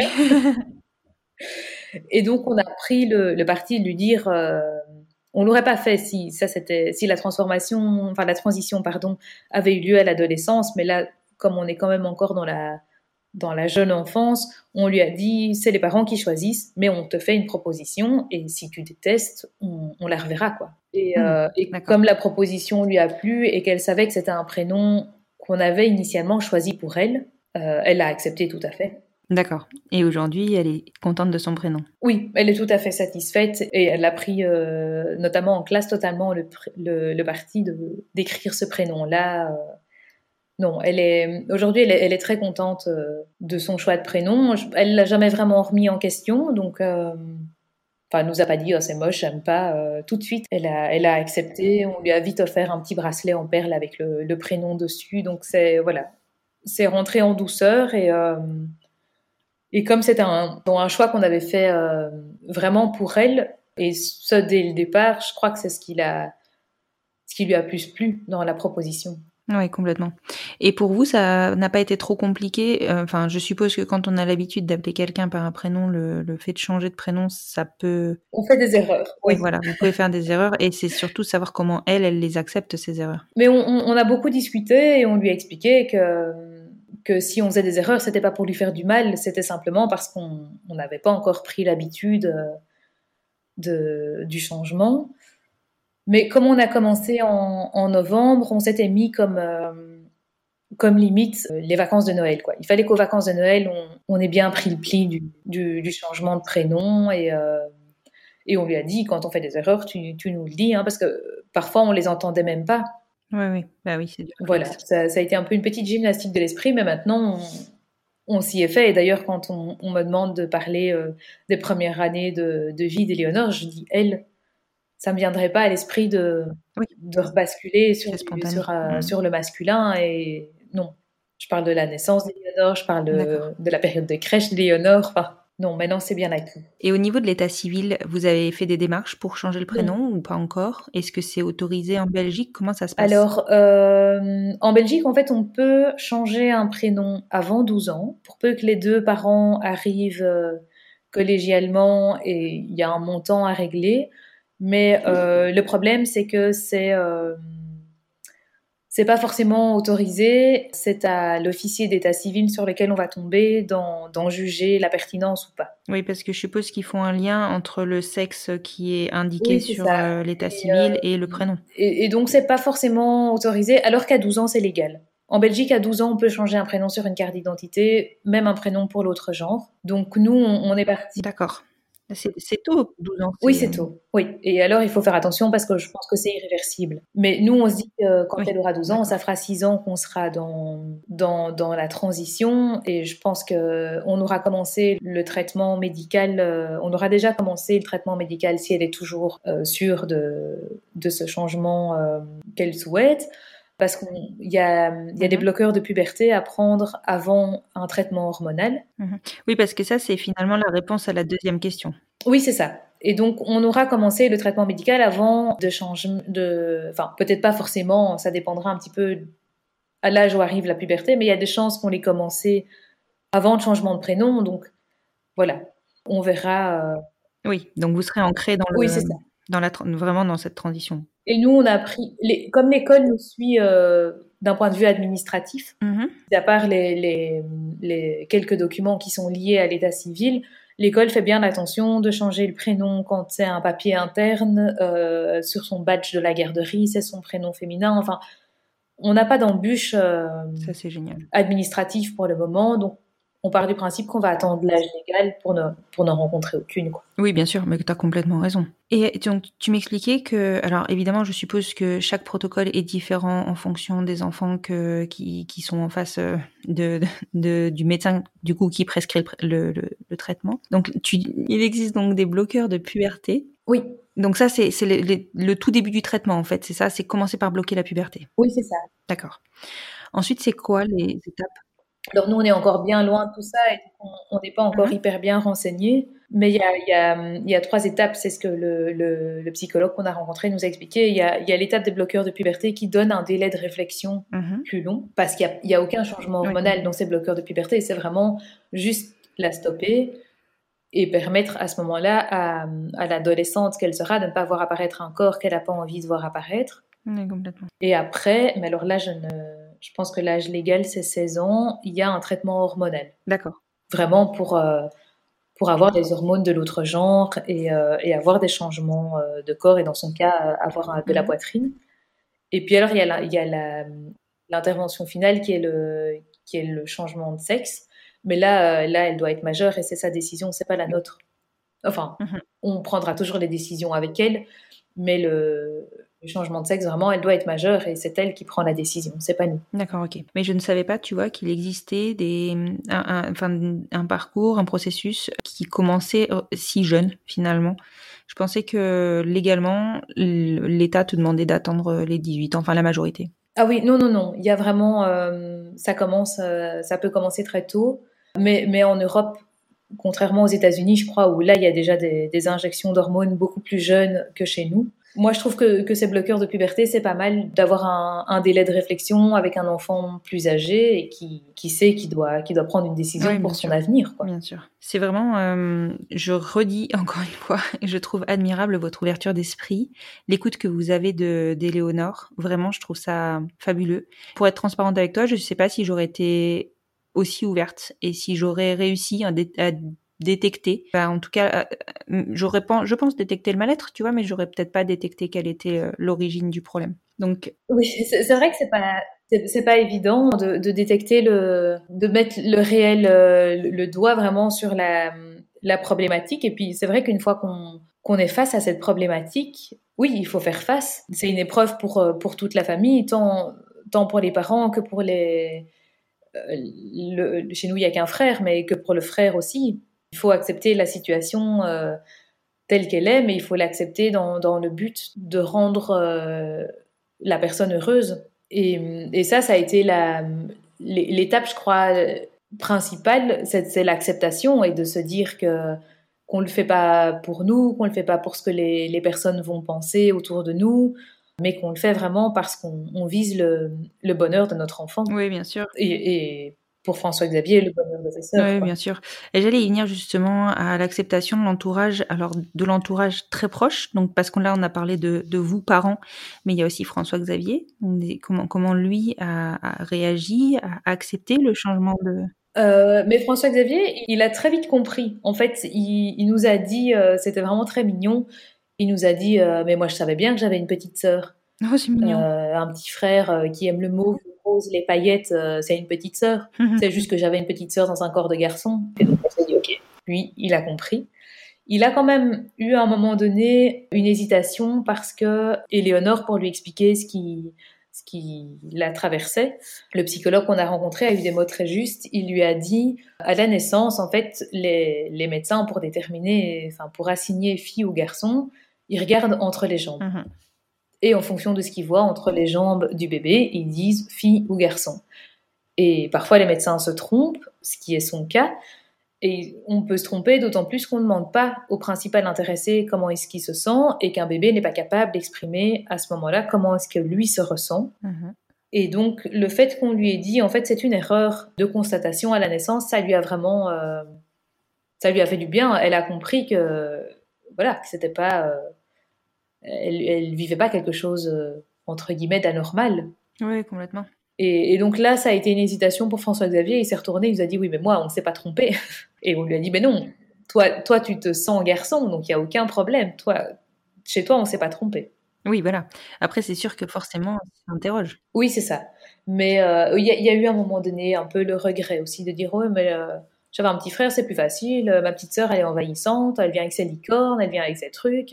F: Et donc, on a pris le parti de lui dire, on l'aurait pas fait si la transition, avait eu lieu à l'adolescence. Mais là, comme on est quand même encore dans la jeune enfance, on lui a dit, c'est les parents qui choisissent, mais on te fait une proposition et si tu détestes, on la reverra, quoi. Et comme la proposition lui a plu et qu'elle savait que c'était un prénom qu'on avait initialement choisi pour elle, elle l'a accepté tout à fait.
G: D'accord. Et aujourd'hui, elle est contente de son prénom.
F: Oui, elle est tout à fait satisfaite et elle a pris, notamment en classe, totalement le parti d'écrire ce prénom-là. Non, aujourd'hui, elle est très contente de son choix de prénom. Elle l'a jamais vraiment remis en question, donc, elle nous a pas dit, oh, c'est moche, j'aime pas. Tout de suite, elle a accepté. On lui a vite offert un petit bracelet en perles avec le prénom dessus. Donc c'est rentré en douceur et comme c'est un choix qu'on avait fait vraiment pour elle, et ça dès le départ, je crois que c'est ce qui lui a plus plu dans la proposition.
G: Oui, complètement. Et pour vous, ça n'a pas été trop compliqué? Enfin, je suppose que quand on a l'habitude d'appeler quelqu'un par un prénom, le fait de changer de prénom, ça peut...
F: On fait des erreurs.
G: Oui, voilà, vous pouvez faire des erreurs et c'est surtout savoir comment elle les accepte, ces erreurs.
F: Mais on a beaucoup discuté et on lui a expliqué que si on faisait des erreurs, c'était pas pour lui faire du mal, c'était simplement parce qu'on n'avait pas encore pris l'habitude du changement. Mais comme on a commencé en novembre, on s'était mis comme limite les vacances de Noël, quoi. Il fallait qu'aux vacances de Noël, on ait bien pris le pli du changement de prénom et on lui a dit, quand on fait des erreurs, tu nous le dis, hein, parce que parfois on les entendait même pas.
G: Oui, bah oui, c'est dur.
F: Voilà, ça a été un peu une petite gymnastique de l'esprit, mais maintenant on s'y est fait. Et d'ailleurs, quand on me demande de parler des premières années de vie d'Éléonore, je dis elle. Ça me viendrait pas à l'esprit de rebasculer sur le masculin. Et non, je parle de la naissance d'Éléonore, je parle de la période de crèche d'Éléonore. Enfin, non, maintenant c'est bien acquis.
G: Et au niveau de l'état civil, vous avez fait des démarches pour changer le prénom ou pas encore? Est-ce que c'est autorisé en Belgique? Comment ça se passe?
F: Alors, en Belgique, en fait, on peut changer un prénom avant 12 ans, pour peu que les deux parents arrivent collégialement et il y a un montant à régler. Mais le problème, c'est que c'est pas forcément autorisé. C'est à l'officier d'état civil sur lequel on va tomber d'en juger la pertinence ou pas.
G: Oui, parce que je suppose qu'ils font un lien entre le sexe qui est indiqué sur l'état civil et le prénom.
F: Et donc, c'est pas forcément autorisé, alors qu'à 12 ans, c'est légal. En Belgique, à 12 ans, on peut changer un prénom sur une carte d'identité, même un prénom pour l'autre genre. Donc, nous, on est parti.
G: D'accord. C'est tôt, 12 ans.
F: Oui, c'est tôt. Oui. Et alors, il faut faire attention parce que je pense que c'est irréversible. Mais nous, on se dit que quand elle aura 12 ans, ça fera 6 ans qu'on sera dans la transition. Et je pense qu'on aura commencé le traitement médical. On aura déjà commencé le traitement médical si elle est toujours sûre de ce changement qu'elle souhaite. Parce qu'il y a des bloqueurs de puberté à prendre avant un traitement hormonal.
G: Oui, parce que ça, c'est finalement la réponse à la deuxième question.
F: Oui, c'est ça. Et donc, on aura commencé le traitement médical avant de changer Enfin, peut-être pas forcément, ça dépendra un petit peu à l'âge où arrive la puberté, mais il y a des chances qu'on l'ait commencé avant le changement de prénom. Donc, voilà, on verra.
G: Oui, donc vous serez ancré
F: oui, c'est ça.
G: Vraiment dans cette transition.
F: Et nous, on a appris, comme l'école nous suit d'un point de vue administratif, à part les quelques documents qui sont liés à l'état civil, l'école fait bien attention de changer le prénom quand c'est un papier interne, sur son badge de la garderie, c'est son prénom féminin. Enfin, on n'a pas d'embûche
G: ça, c'est génial.
F: Administrative pour le moment, donc on part du principe qu'on va attendre l'âge légal pour n'en rencontrer aucune, quoi.
G: Oui, bien sûr, mais tu as complètement raison. Et donc, tu m'expliquais que, alors évidemment, je suppose que chaque protocole est différent en fonction des enfants qui sont en face du médecin, du coup, qui prescrit le traitement. Donc, il existe donc des bloqueurs de puberté.
F: Oui.
G: Donc ça, c'est le tout début du traitement, en fait. C'est ça, c'est commencer par bloquer la puberté.
F: Oui, c'est ça.
G: D'accord. Ensuite, c'est quoi les étapes?
F: Alors nous, on est encore bien loin de tout ça et on n'est pas encore hyper bien renseignés. Mais il y a 3 étapes, c'est ce que le psychologue qu'on a rencontré nous a expliqué. Il y a l'étape des bloqueurs de puberté qui donne un délai de réflexion plus long parce qu'il y a aucun changement hormonal dans ces bloqueurs de puberté. C'est vraiment juste la stopper et permettre à ce moment-là à l'adolescente qu'elle sera de ne pas voir apparaître un corps qu'elle n'a pas envie de voir apparaître.
G: Oui, complètement.
F: Et après, mais alors là, je pense que l'âge légal, c'est 16 ans. Il y a un traitement hormonal.
G: D'accord.
F: Vraiment pour avoir des hormones de l'autre genre et avoir des changements de corps et dans son cas, avoir de la poitrine. Et puis alors, il y a l'intervention finale qui est le changement de sexe. Mais là, elle doit être majeure et c'est sa décision, c'est pas la nôtre. Enfin, on prendra toujours les décisions avec elle, mais le changement de sexe, vraiment, elle doit être majeure et c'est elle qui prend la décision, c'est pas nous.
G: D'accord, ok. Mais je ne savais pas, tu vois, qu'il existait un parcours, un processus qui commençait si jeune, finalement. Je pensais que légalement, l'État te demandait d'attendre les 18 ans, enfin la majorité.
F: Ah oui, non. Il y a vraiment, ça peut commencer très tôt, mais en Europe, contrairement aux États-Unis, je crois, où là il y a déjà des injections d'hormones beaucoup plus jeunes que chez nous. Moi, je trouve que ces bloqueurs de puberté, c'est pas mal d'avoir un délai de réflexion avec un enfant plus âgé et qui sait qu'il doit prendre une décision pour son avenir, quoi.
G: Bien sûr. C'est vraiment, je redis encore une fois, je trouve admirable votre ouverture d'esprit, l'écoute que vous avez d'Éléonore. Vraiment, je trouve ça fabuleux. Pour être transparente avec toi, je ne sais pas si j'aurais été aussi ouverte et si j'aurais réussi à détecter. Enfin, en tout cas, je pense détecter le mal-être, tu vois, mais j'aurais peut-être pas détecté quelle était l'origine du problème. Donc
F: oui, c'est vrai que c'est pas évident de détecter de mettre le réel le doigt vraiment sur la problématique. Et puis c'est vrai qu'une fois qu'on est face à cette problématique, oui, il faut faire face. C'est une épreuve pour toute la famille, tant pour les parents que pour les chez nous il y a qu'un frère, mais que pour le frère aussi. Il faut accepter la situation telle qu'elle est, mais il faut l'accepter dans le but de rendre la personne heureuse. Et ça a été l'étape, je crois, principale, c'est l'acceptation et de se dire qu'on le fait pas pour nous, qu'on le fait pas pour ce que les personnes vont penser autour de nous, mais qu'on le fait vraiment parce qu'on vise le bonheur de notre enfant.
G: Oui, bien sûr.
F: Et pour François-Xavier, le bonheur de ses sœurs.
G: Oui, bien sûr. Et j'allais y venir justement à l'acceptation de l'entourage, alors de l'entourage très proche, donc parce qu'on a parlé de vous, parents, mais il y a aussi François-Xavier. Comment lui a réagi, a accepté le changement de...
F: Mais François-Xavier, il a très vite compris. En fait, il nous a dit, c'était vraiment très mignon, il nous a dit, mais moi je savais bien que j'avais une petite sœur.
G: Oh, c'est mignon.
F: Un petit frère qui aime le mauve, le rose, les paillettes, c'est une petite sœur. C'est juste que j'avais une petite sœur dans un corps de garçon. Et donc on s'est dit, ok. Lui, il a compris. Il a quand même eu à un moment donné une hésitation parce que Éléonore, pour lui expliquer ce qui la traversait, le psychologue qu'on a rencontré a eu des mots très justes. Il lui a dit, à la naissance, en fait, les médecins, pour déterminer, enfin, pour assigner fille ou garçon, ils regardent entre les jambes. Et en fonction de ce qu'ils voient entre les jambes du bébé, ils disent fille ou garçon. Et parfois, les médecins se trompent, ce qui est son cas. Et on peut se tromper d'autant plus qu'on ne demande pas au principal intéressé comment est-ce qu'il se sent et qu'un bébé n'est pas capable d'exprimer à ce moment-là comment est-ce que lui se ressent. Et donc, le fait qu'on lui ait dit, en fait, c'est une erreur de constatation à la naissance, ça lui a vraiment... ça lui a fait du bien. Elle a compris que c'était pas... elle vivait pas quelque chose, entre guillemets, d'anormal.
G: Oui, complètement.
F: Et donc là, ça a été une hésitation pour François-Xavier. Il s'est retourné, il nous a dit, oui, mais moi, on ne s'est pas trompé. Et on lui a dit, mais non, toi, tu te sens garçon, donc il n'y a aucun problème. Chez toi, on ne s'est pas trompé.
G: Oui, voilà. Après, c'est sûr que forcément, ça interroge.
F: Oui, c'est ça. Mais il y a eu à un moment donné un peu le regret aussi de dire, ouais, mais j'avais un petit frère, c'est plus facile. Ma petite sœur, elle est envahissante, elle vient avec ses licornes, elle vient avec ses trucs.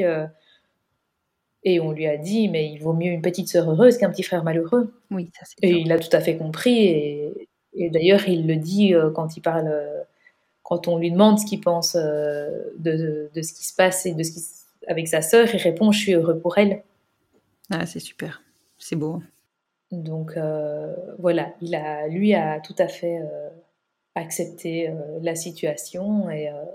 F: Et on lui a dit, mais il vaut mieux une petite sœur heureuse qu'un petit frère malheureux.
G: Oui, ça c'est
F: Et
G: sûr.
F: il a tout à fait compris. Et d'ailleurs, il le dit quand il parle, quand on lui demande ce qu'il pense de ce qui se passe et avec sa sœur, il répond, je suis heureux pour elle.
G: Ah, c'est super. C'est beau.
F: Donc voilà, lui a tout à fait accepté la situation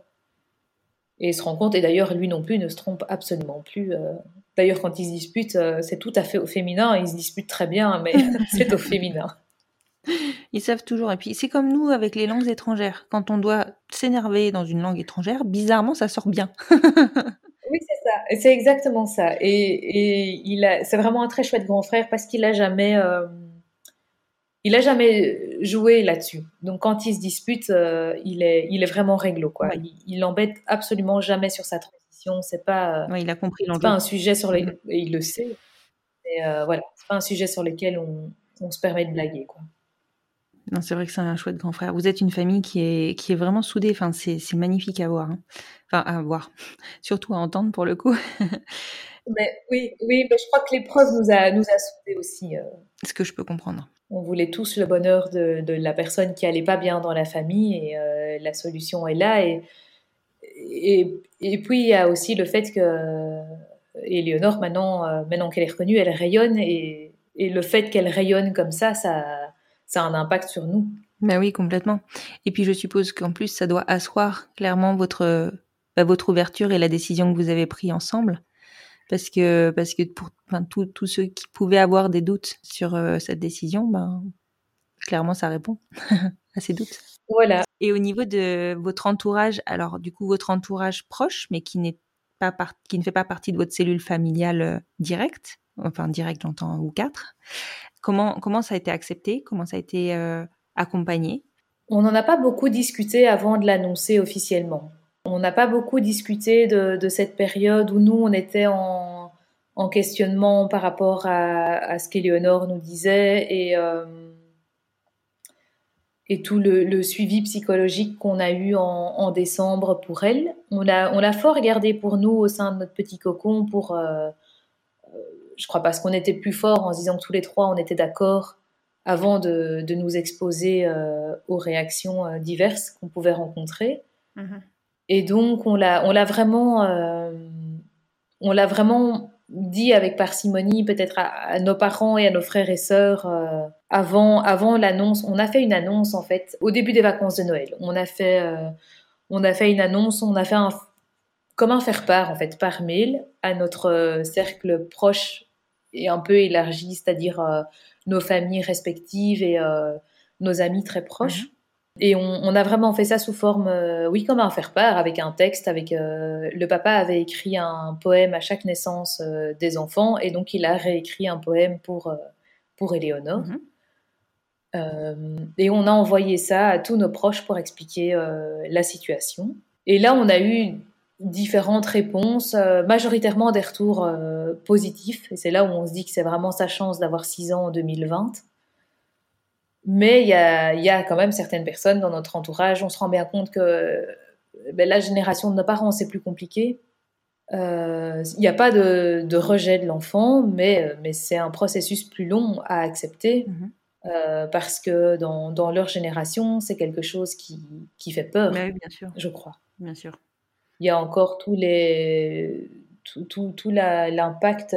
F: et se rend compte. Et d'ailleurs, lui non plus ne se trompe absolument plus. D'ailleurs, quand ils se disputent, c'est tout à fait au féminin. Ils se disputent très bien, mais c'est au féminin.
G: Ils savent toujours. Et puis, c'est comme nous avec les langues étrangères. Quand on doit s'énerver dans une langue étrangère, bizarrement, ça sort bien.
F: Oui, c'est ça. C'est exactement ça. Et c'est vraiment un très chouette grand frère parce qu'il a jamais joué là-dessus. Donc, quand il se dispute, il est vraiment réglo, quoi.
G: Ouais.
F: Il l'embête absolument jamais sur sa transition. C'est pas,
G: Ouais, il a compris l'enjeu.
F: c'est pas un sujet sur lequel, et il le sait. Mais voilà, c'est pas un sujet sur lequel on se permet de blaguer, quoi.
G: Non, c'est vrai que c'est un chouette grand frère. Vous êtes une famille qui est vraiment soudée. Enfin, c'est magnifique à voir. Hein. Enfin, à voir. Surtout à entendre pour le coup.
F: Mais oui, mais je crois que l'épreuve nous a soudés aussi.
G: Ce que je peux comprendre.
F: On voulait tous le bonheur de la personne qui allait pas bien dans la famille et la solution est là. Et puis il y a aussi le fait que Éléonore, maintenant qu'elle est reconnue, elle rayonne et le fait qu'elle rayonne comme ça a un impact sur nous.
G: Ben oui, complètement. Et puis je suppose qu'en plus, ça doit asseoir clairement votre ouverture et la décision que vous avez prise ensemble. Parce que pour tous ceux qui pouvaient avoir des doutes sur cette décision, clairement, ça répond à ces doutes.
F: Voilà.
G: Et au niveau de votre entourage, alors du coup, votre entourage proche, mais qui ne fait pas partie de votre cellule familiale directe, enfin directe, j'entends, ou 4, comment ça a été accepté? Comment ça a été accompagné?
F: On n'en a pas beaucoup discuté avant de l'annoncer officiellement. On n'a pas beaucoup discuté de cette période où nous, on était en questionnement par rapport à ce qu'Éléonore nous disait et tout le suivi psychologique qu'on a eu en décembre pour elle. On l'a fort gardé pour nous au sein de notre petit cocon je crois parce qu'on était plus forts en se disant que tous les trois, on était d'accord avant de nous exposer aux réactions diverses qu'on pouvait rencontrer. Mm-hmm. Et donc, on l'a vraiment dit avec parcimonie, peut-être à nos parents et à nos frères et sœurs, avant l'annonce. On a fait une annonce, en fait, au début des vacances de Noël. On a fait une annonce, on a fait comme un faire-part, en fait, par mail à notre cercle proche et un peu élargi, c'est-à-dire nos familles respectives et nos amis très proches. Mm-hmm. Et on a vraiment fait ça sous forme, comme un faire-part, avec un texte, le papa avait écrit un poème à chaque naissance des enfants, et donc il a réécrit un poème pour Éléonore. Mm-hmm. Et on a envoyé ça à tous nos proches pour expliquer la situation. Et là, on a eu différentes réponses, majoritairement des retours positifs, et c'est là où on se dit que c'est vraiment sa chance d'avoir 6 ans en 2020. Mais il y a quand même certaines personnes dans notre entourage, on se rend bien compte que la génération de nos parents, c'est plus compliqué. Il n'y a pas de rejet de l'enfant, mais c'est un processus plus long à accepter. Mm-hmm. Parce que dans leur génération, c'est quelque chose qui fait peur,
G: oui, bien sûr.
F: Je crois.
G: Bien sûr.
F: Il y a encore tout l'impact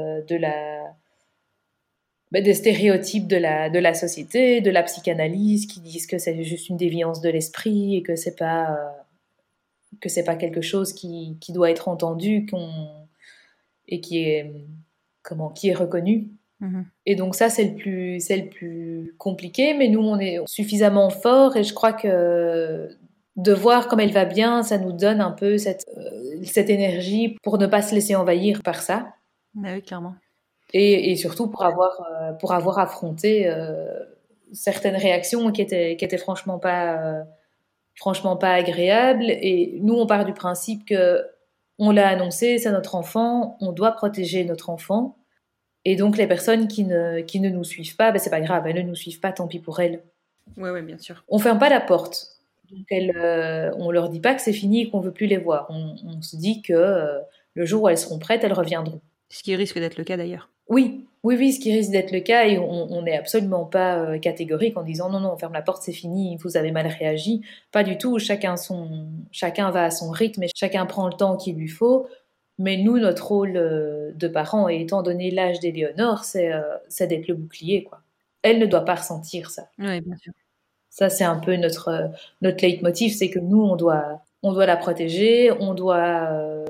F: des stéréotypes de la société, de la psychanalyse, qui disent que c'est juste une déviance de l'esprit et que c'est pas quelque chose qui doit être entendu et qui est reconnu. Mm-hmm. Et donc ça, c'est le plus compliqué, mais nous, on est suffisamment forts et je crois que de voir comme elle va bien, ça nous donne un peu cette énergie pour ne pas se laisser envahir par ça.
G: Oui, clairement.
F: Et surtout pour avoir affronté certaines réactions qui étaient franchement pas agréables. Et nous, on part du principe que on l'a annoncé, c'est notre enfant, on doit protéger notre enfant. Et donc les personnes qui ne nous suivent pas, c'est pas grave, elles ne nous suivent pas, tant pis pour elles.
G: Oui, bien sûr.
F: On ferme pas la porte. Donc on leur dit pas que c'est fini et qu'on veut plus les voir. On se dit que le jour où elles seront prêtes, elles reviendront.
G: Ce qui risque d'être le cas d'ailleurs.
F: Oui, ce qui risque d'être le cas, et on n'est absolument pas catégorique en disant non, on ferme la porte, c'est fini, vous avez mal réagi. Pas du tout, chacun va à son rythme et chacun prend le temps qu'il lui faut. Mais nous, notre rôle de parents, et étant donné l'âge d'Éléonore, c'est d'être le bouclier, quoi. Elle ne doit pas ressentir ça.
G: Oui, bien sûr.
F: Ça, c'est un peu notre leitmotiv, c'est que nous, on doit la protéger, on doit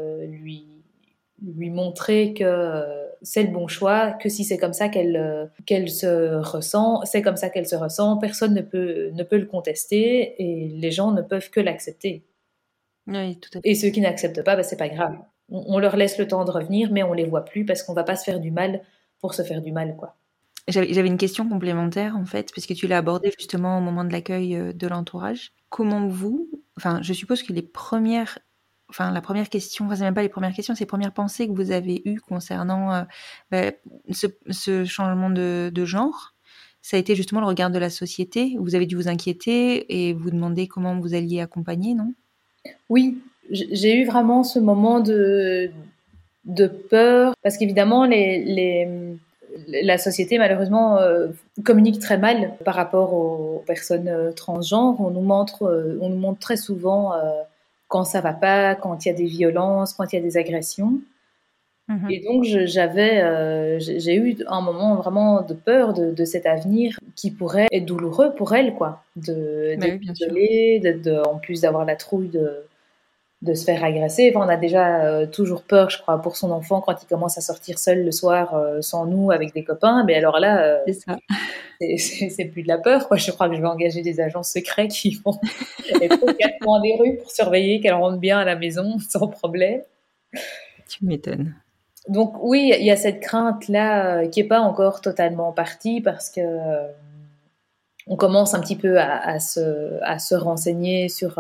F: lui montrer que c'est le bon choix, que si c'est comme ça qu'elle se ressent, c'est comme ça qu'elle se ressent, personne ne peut le contester et les gens ne peuvent que l'accepter.
G: Oui, tout à fait.
F: Et ceux qui n'acceptent pas, c'est pas grave. On leur laisse le temps de revenir, mais on les voit plus parce qu'on va pas se faire du mal pour se faire du mal, quoi.
G: J'avais une question complémentaire, en fait, parce que tu l'as abordé justement au moment de l'accueil de l'entourage. Comment je suppose que la première question, c'est même pas les premières questions, c'est les premières pensées que vous avez eues concernant ce changement de genre, ça a été justement le regard de la société. Vous avez dû vous inquiéter et vous demander comment vous alliez accompagner, non?
F: Oui, j'ai eu vraiment ce moment de peur, parce qu'évidemment, la société, malheureusement, communique très mal par rapport aux personnes transgenres. On nous montre très souvent quand ça va pas, quand il y a des violences, quand il y a des agressions. Et donc, j'ai eu un moment vraiment de peur de cet avenir qui pourrait être douloureux pour elle, quoi.
G: Oui, bien sûr.
F: En plus d'avoir la trouille de se faire agresser. Enfin, on a déjà toujours peur, je crois, pour son enfant quand il commence à sortir seul le soir sans nous avec des copains. Mais alors là,
G: C'est ça.
F: c'est plus de la peur, quoi. Je crois que je vais engager des agents secrets qui vont être aux quatre coins des rues pour surveiller qu'elle rentre bien à la maison sans problème.
G: Tu m'étonnes.
F: Donc oui, il y a cette crainte-là qui est pas encore totalement partie parce que on commence un petit peu à se renseigner sur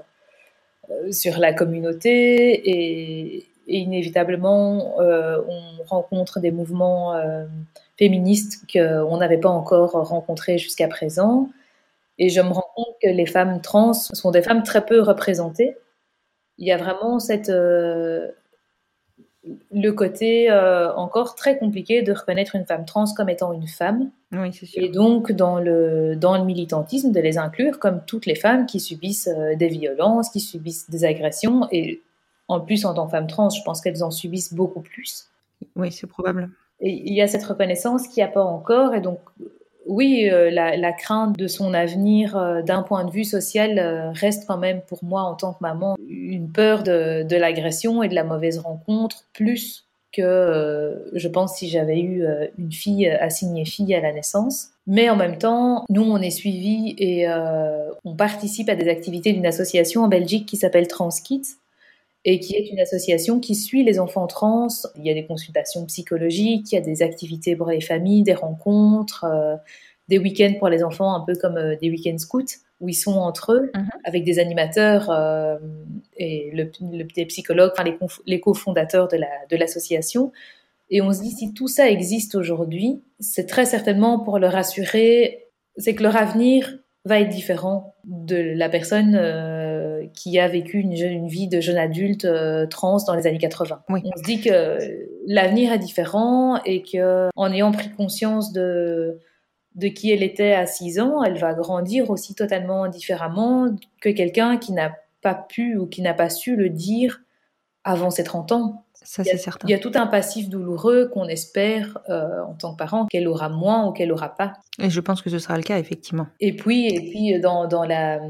F: la communauté et inévitablement on rencontre des mouvements féministes qu'on n'avait pas encore rencontrés jusqu'à présent. Et je me rends compte que les femmes trans sont des femmes très peu représentées. Il y a vraiment le côté encore très compliqué de reconnaître une femme trans comme étant une femme.
G: Oui, c'est sûr.
F: Et donc, dans le militantisme, de les inclure comme toutes les femmes qui subissent des violences, qui subissent des agressions. Et en plus, en tant que femme trans, je pense qu'elles en subissent beaucoup plus.
G: Oui, c'est probable.
F: Et il y a cette reconnaissance qu'il n'y a pas encore. Et donc, oui, la crainte de son avenir d'un point de vue social reste quand même pour moi en tant que maman une peur de l'agression et de la mauvaise rencontre plus que je pense si j'avais eu une fille assignée fille à la naissance. Mais en même temps, nous on est suivis et on participe à des activités d'une association en Belgique qui s'appelle TransKids et qui est une association qui suit les enfants trans. Il y a des consultations psychologiques, il y a des activités pour les familles, des rencontres, des week-ends pour les enfants, un peu comme des week-ends scouts, où ils sont entre eux, avec des animateurs et des psychologues, enfin les cofondateurs de l'association. Et on se dit, si tout ça existe aujourd'hui, c'est très certainement pour leur assurer, c'est que leur avenir va être différent de la personne qui a vécu une vie de jeune adulte trans dans les années 80.
G: Oui.
F: On se dit que l'avenir est différent et qu'en ayant pris conscience de qui elle était à 6 ans, elle va grandir aussi totalement différemment que quelqu'un qui n'a pas pu ou qui n'a pas su le dire avant ses 30 ans.
G: Ça, c'est certain.
F: Il y a tout un passif douloureux qu'on espère, en tant que parent, qu'elle aura moins ou qu'elle aura pas.
G: Et je pense que ce sera le cas, effectivement.
F: Et puis dans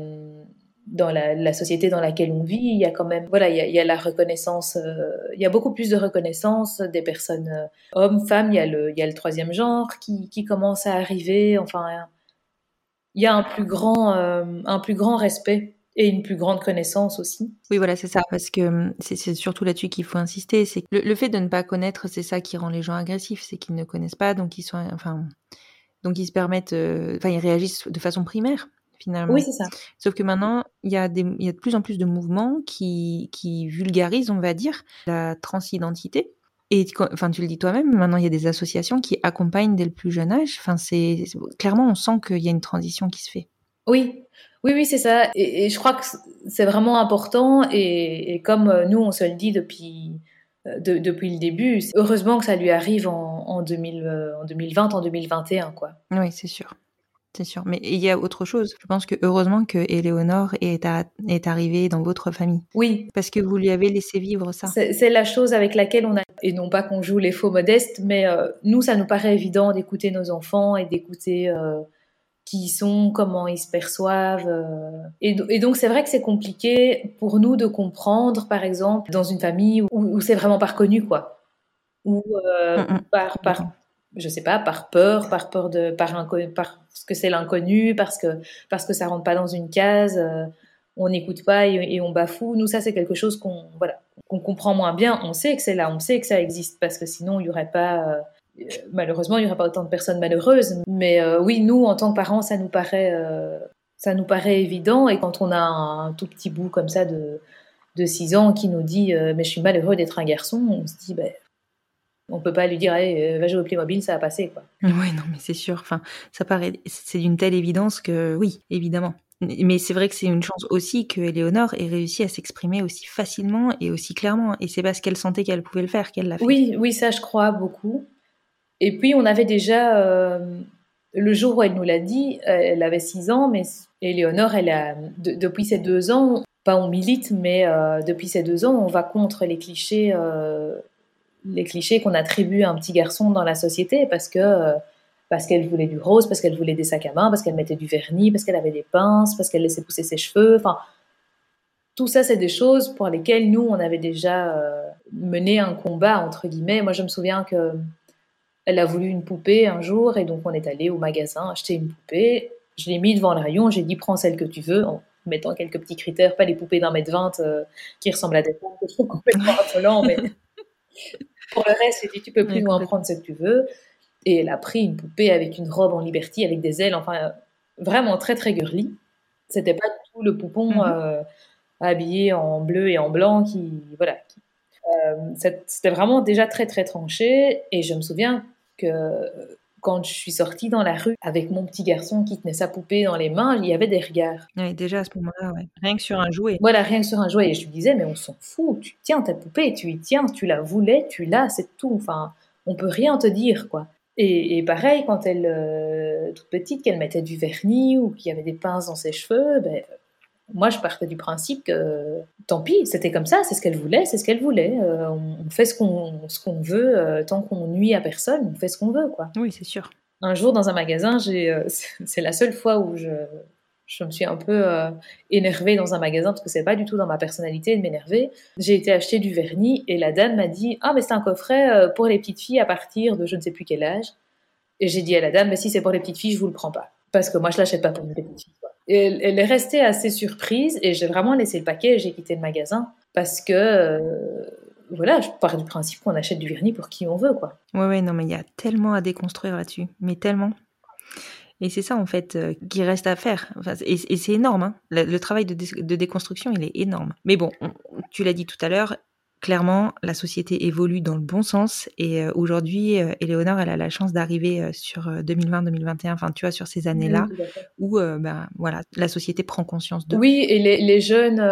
F: la société dans laquelle on vit, il y a quand même, voilà, il y a la reconnaissance, il y a beaucoup plus de reconnaissance des personnes hommes, femmes, il y a le troisième genre qui commence à arriver, enfin, il y a un plus grand respect et une plus grande connaissance aussi.
G: Oui, voilà, c'est ça, parce que c'est surtout là-dessus qu'il faut insister. C'est que le fait de ne pas connaître, c'est ça qui rend les gens agressifs, c'est qu'ils ne connaissent pas, donc ils se permettent, ils réagissent de façon primaire, finalement.
F: Oui, c'est ça.
G: Sauf que maintenant, il y a de plus en plus de mouvements qui vulgarisent, on va dire, la transidentité. Et tu le dis toi-même, maintenant il y a des associations qui accompagnent dès le plus jeune âge. Clairement, on sent qu'il y a une transition qui se fait.
F: Oui, c'est ça. Et je crois que c'est vraiment important. Et comme nous, on se le dit depuis le début, heureusement que ça lui arrive en 2020, en 2021, quoi.
G: Oui, c'est sûr. C'est sûr. Mais il y a autre chose. Je pense que heureusement que Éléonore est arrivée dans votre famille.
F: Oui.
G: Parce que vous lui avez laissé vivre ça.
F: C'est la chose avec laquelle on a, et non pas qu'on joue les faux modestes, mais nous, ça nous paraît évident d'écouter nos enfants et d'écouter qui ils sont, comment ils se perçoivent. Et donc, c'est vrai que c'est compliqué pour nous de comprendre, par exemple, dans une famille où c'est vraiment pas reconnu, quoi. Ou je sais pas, par peur parce que c'est l'inconnu, parce que ça rentre pas dans une case, on n'écoute pas et on bafoue. Nous, ça, c'est quelque chose qu'on comprend moins bien. On sait que c'est là, on sait que ça existe, parce que sinon, il y aurait pas, malheureusement, il y aurait pas autant de personnes malheureuses. Mais oui, nous, en tant que parents, ça nous paraît évident. Et quand on a un tout petit bout comme ça de 6 ans qui nous dit mais je suis malheureux d'être un garçon, on se dit On peut pas lui dire hey, va jouer au Playmobil, ça va passer quoi.
G: Ouais, non, mais c'est sûr. Enfin, ça paraît, c'est d'une telle évidence que oui, évidemment. Mais c'est vrai que c'est une chance aussi que Éléonore ait réussi à s'exprimer aussi facilement et aussi clairement. Et c'est parce qu'elle sentait qu'elle pouvait le faire qu'elle l'a fait.
F: Oui, ça je crois beaucoup. Et puis on avait déjà le jour où elle nous l'a dit, elle avait 6 ans, mais Éléonore, elle a depuis ses 2 ans, pas on milite, mais depuis ses 2 ans, on va contre les clichés qu'on attribue à un petit garçon dans la société parce qu'elle voulait du rose, parce qu'elle voulait des sacs à main, parce qu'elle mettait du vernis, parce qu'elle avait des pinces, parce qu'elle laissait pousser ses cheveux. Enfin, tout ça, c'est des choses pour lesquelles nous, on avait déjà mené un combat, entre guillemets. Moi, je me souviens que elle a voulu une poupée un jour et donc on est allé au magasin acheter une poupée. Je l'ai mis devant le rayon, j'ai dit prends celle que tu veux en mettant quelques petits critères, pas les poupées d'1,20 m qui ressemblent à des femmes que je trouve complètement affolant, mais pour le reste, j'ai dit tu peux plus ou moins prendre ce que tu veux. Et elle a pris une poupée avec une robe en Liberty, avec des ailes, enfin vraiment très très girly. C'était pas du tout le poupon habillé en bleu et en blanc c'était vraiment déjà très très tranché. Et je me souviens que quand je suis sortie dans la rue avec mon petit garçon qui tenait sa poupée dans les mains, il y avait des regards.
G: Oui, déjà à ce moment-là, ouais. Rien que sur un jouet.
F: Voilà, rien que sur un jouet. Et je lui disais, mais on s'en fout, tu tiens ta poupée, tu y tiens, tu la voulais, tu l'as, c'est tout. Enfin, on peut rien te dire, quoi. Et pareil, quand elle, toute petite, qu'elle mettait du vernis ou qu'il y avait des pinces dans ses cheveux, moi, je partais du principe que tant pis, c'était comme ça, c'est ce qu'elle voulait, c'est ce qu'elle voulait. On fait ce qu'on veut, tant qu'on nuit à personne, on fait ce qu'on veut, quoi.
G: Oui, c'est sûr.
F: Un jour, dans un magasin, c'est la seule fois où je me suis un peu énervée dans un magasin, parce que c'est pas du tout dans ma personnalité de m'énerver. J'ai été acheter du vernis et la dame m'a dit « Ah, mais c'est un coffret pour les petites filles à partir de je ne sais plus quel âge. » Et j'ai dit à la dame « Mais si c'est pour les petites filles, je vous le prends pas. Parce que moi, je l'achète pas pour une petite fille. » Et elle est restée assez surprise et j'ai vraiment laissé le paquet et j'ai quitté le magasin parce que voilà, je pars du principe qu'on achète du vernis pour qui on veut, quoi.
G: Ouais, non, mais il y a tellement à déconstruire là-dessus, mais tellement. Et c'est ça, en fait, qui reste à faire. Enfin, et c'est énorme, hein. Le travail de déconstruction, il est énorme. Mais bon, tu l'as dit tout à l'heure, clairement, la société évolue dans le bon sens. Et aujourd'hui, Éléonore, elle a la chance d'arriver sur 2020-2021, enfin, tu vois, sur ces années-là, où voilà, la société prend conscience de...
F: Oui, et les jeunes,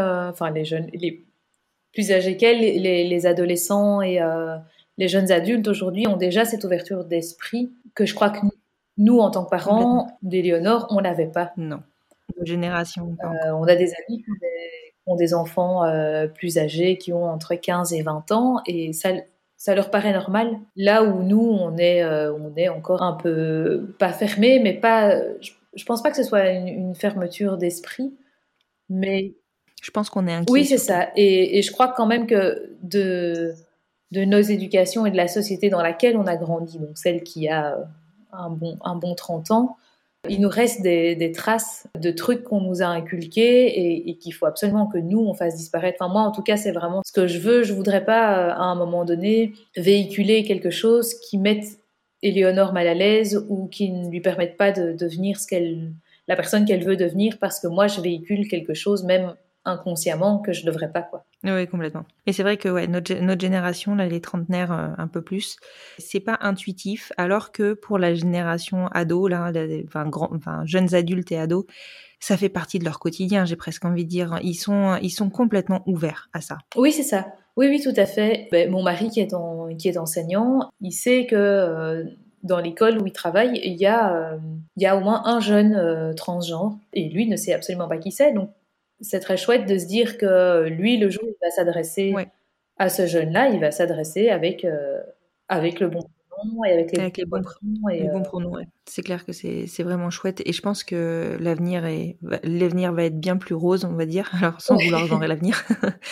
F: les plus âgés qu'elle, les adolescents et les jeunes adultes aujourd'hui ont déjà cette ouverture d'esprit que je crois que nous, en tant que parents d'Éléonore, on l'avait pas.
G: Non, nos générations.
F: On a des amis qui ont des enfants plus âgés, qui ont entre 15 et 20 ans, et ça leur paraît normal. Là où nous, on est encore un peu, pas fermés, mais pas... Je pense pas que ce soit une fermeture d'esprit, mais...
G: Je pense qu'on est inquiets.
F: Oui, c'est ça. Et je crois quand même que de nos éducations et de la société dans laquelle on a grandi, donc celle qui a un bon 30 ans, il nous reste des traces de trucs qu'on nous a inculqués et qu'il faut absolument que nous, on fasse disparaître. Enfin, moi, en tout cas, c'est vraiment ce que je veux. Je voudrais pas, à un moment donné, véhiculer quelque chose qui mette Éléonore mal à l'aise ou qui ne lui permette pas de devenir la personne qu'elle veut devenir parce que moi, je véhicule quelque chose, même inconsciemment, que je devrais pas, quoi.
G: Oui, complètement. Et c'est vrai que notre génération, là, les trentenaires un peu plus, c'est pas intuitif, alors que pour la génération ado, là, jeunes adultes et ados, ça fait partie de leur quotidien, j'ai presque envie de dire. Ils sont complètement ouverts à ça.
F: Oui, c'est ça. Oui, tout à fait. Mon mari qui est enseignant, il sait que dans l'école où il travaille, il y a au moins un jeune transgenre, et lui ne sait absolument pas qui c'est, donc c'est très chouette de se dire que lui, le jour où il va s'adresser à ce jeune-là, il va s'adresser avec le bon pronom et avec les bons pronoms.
G: Les bons pronoms, ouais. C'est clair que c'est vraiment chouette. Et je pense que l'avenir va être bien plus rose, on va dire. Alors, sans vouloir genrer l'avenir.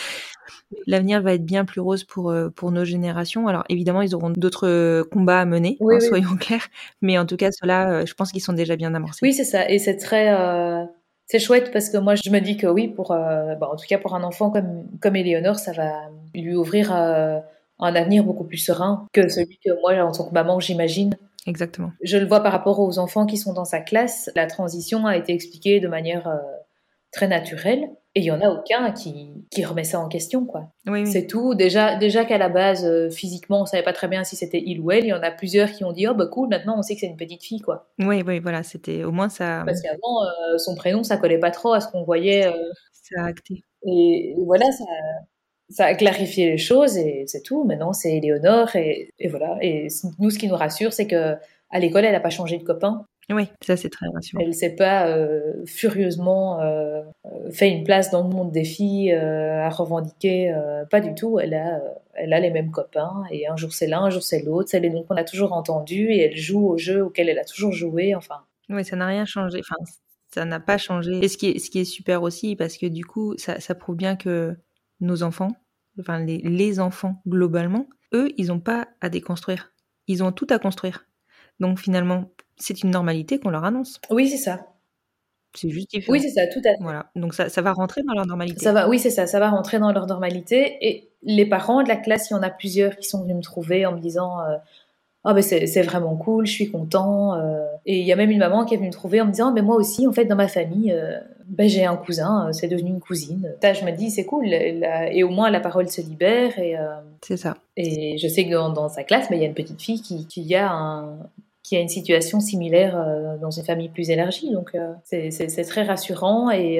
G: L'avenir va être bien plus rose pour nos générations. Alors, évidemment, ils auront d'autres combats à mener, soyons clairs. Mais en tout cas, ceux-là, je pense qu'ils sont déjà bien amorcés.
F: Oui, c'est ça. Et c'est très... C'est chouette parce que moi, je me dis que oui, en tout cas pour un enfant comme Éléonore, ça va lui ouvrir un avenir beaucoup plus serein que celui que moi, en tant que maman, j'imagine.
G: Exactement.
F: Je le vois par rapport aux enfants qui sont dans sa classe. La transition a été expliquée de manière très naturelle. Et il y en a aucun qui remet ça en question, quoi.
G: Oui.
F: C'est tout. Déjà qu'à la base, physiquement, on savait pas très bien si c'était il ou elle. Il y en a plusieurs qui ont dit, oh bah cool, maintenant on sait que c'est une petite fille, quoi.
G: Oui, voilà, c'était au moins ça.
F: Parce qu'avant, son prénom, ça collait pas trop à ce qu'on voyait.
G: Ça a acté.
F: Et voilà, ça a clarifié les choses et c'est tout. Maintenant, c'est Éléonore et voilà. Et nous, ce qui nous rassure, c'est que à l'école, elle a pas changé de copain.
G: Oui, ça c'est très rassurant.
F: Elle s'est pas furieusement fait une place dans le monde des filles à revendiquer, pas du tout. Elle a les mêmes copains et un jour c'est l'un, un jour c'est l'autre. C'est les noms qu'on a toujours entendus et elle joue au jeu auquel elle a toujours joué. Enfin.
G: Oui, ça n'a rien changé. Enfin, ça n'a pas changé. Et ce qui est super aussi, parce que du coup, ça prouve bien que nos enfants, enfin les enfants globalement, eux, ils n'ont pas à déconstruire. Ils ont tout à construire. Donc finalement, c'est une normalité qu'on leur annonce.
F: Oui, c'est ça.
G: C'est juste différent.
F: Oui, c'est ça, tout à fait.
G: Voilà. Donc ça va rentrer dans leur normalité.
F: Oui, c'est ça va rentrer dans leur normalité. Et les parents de la classe, il y en a plusieurs qui sont venus me trouver en me disant oh, ben c'est vraiment cool, je suis content. Et il y a même une maman qui est venue me trouver en me disant mais moi aussi, en fait, dans ma famille, j'ai un cousin, c'est devenu une cousine. Ça, je me dis c'est cool. Et au moins, la parole se libère.
G: C'est ça. Et
F: je sais que dans sa classe, il y a une petite fille qui a une situation similaire dans une famille plus élargie. Donc, c'est très rassurant et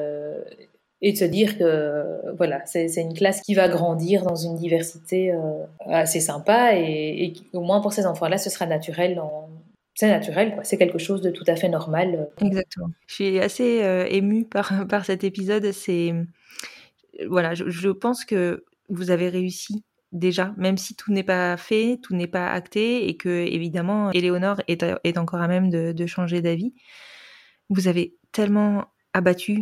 F: de se dire que voilà, c'est une classe qui va grandir dans une diversité assez sympa et au moins pour ces enfants-là, ce sera naturel. C'est naturel, quoi. C'est quelque chose de tout à fait normal.
G: Exactement. Je suis assez émue par cet épisode. Voilà, je pense que vous avez réussi. Déjà, même si tout n'est pas fait, tout n'est pas acté et que, évidemment, Éléonore est encore à même de changer d'avis, vous avez tellement abattu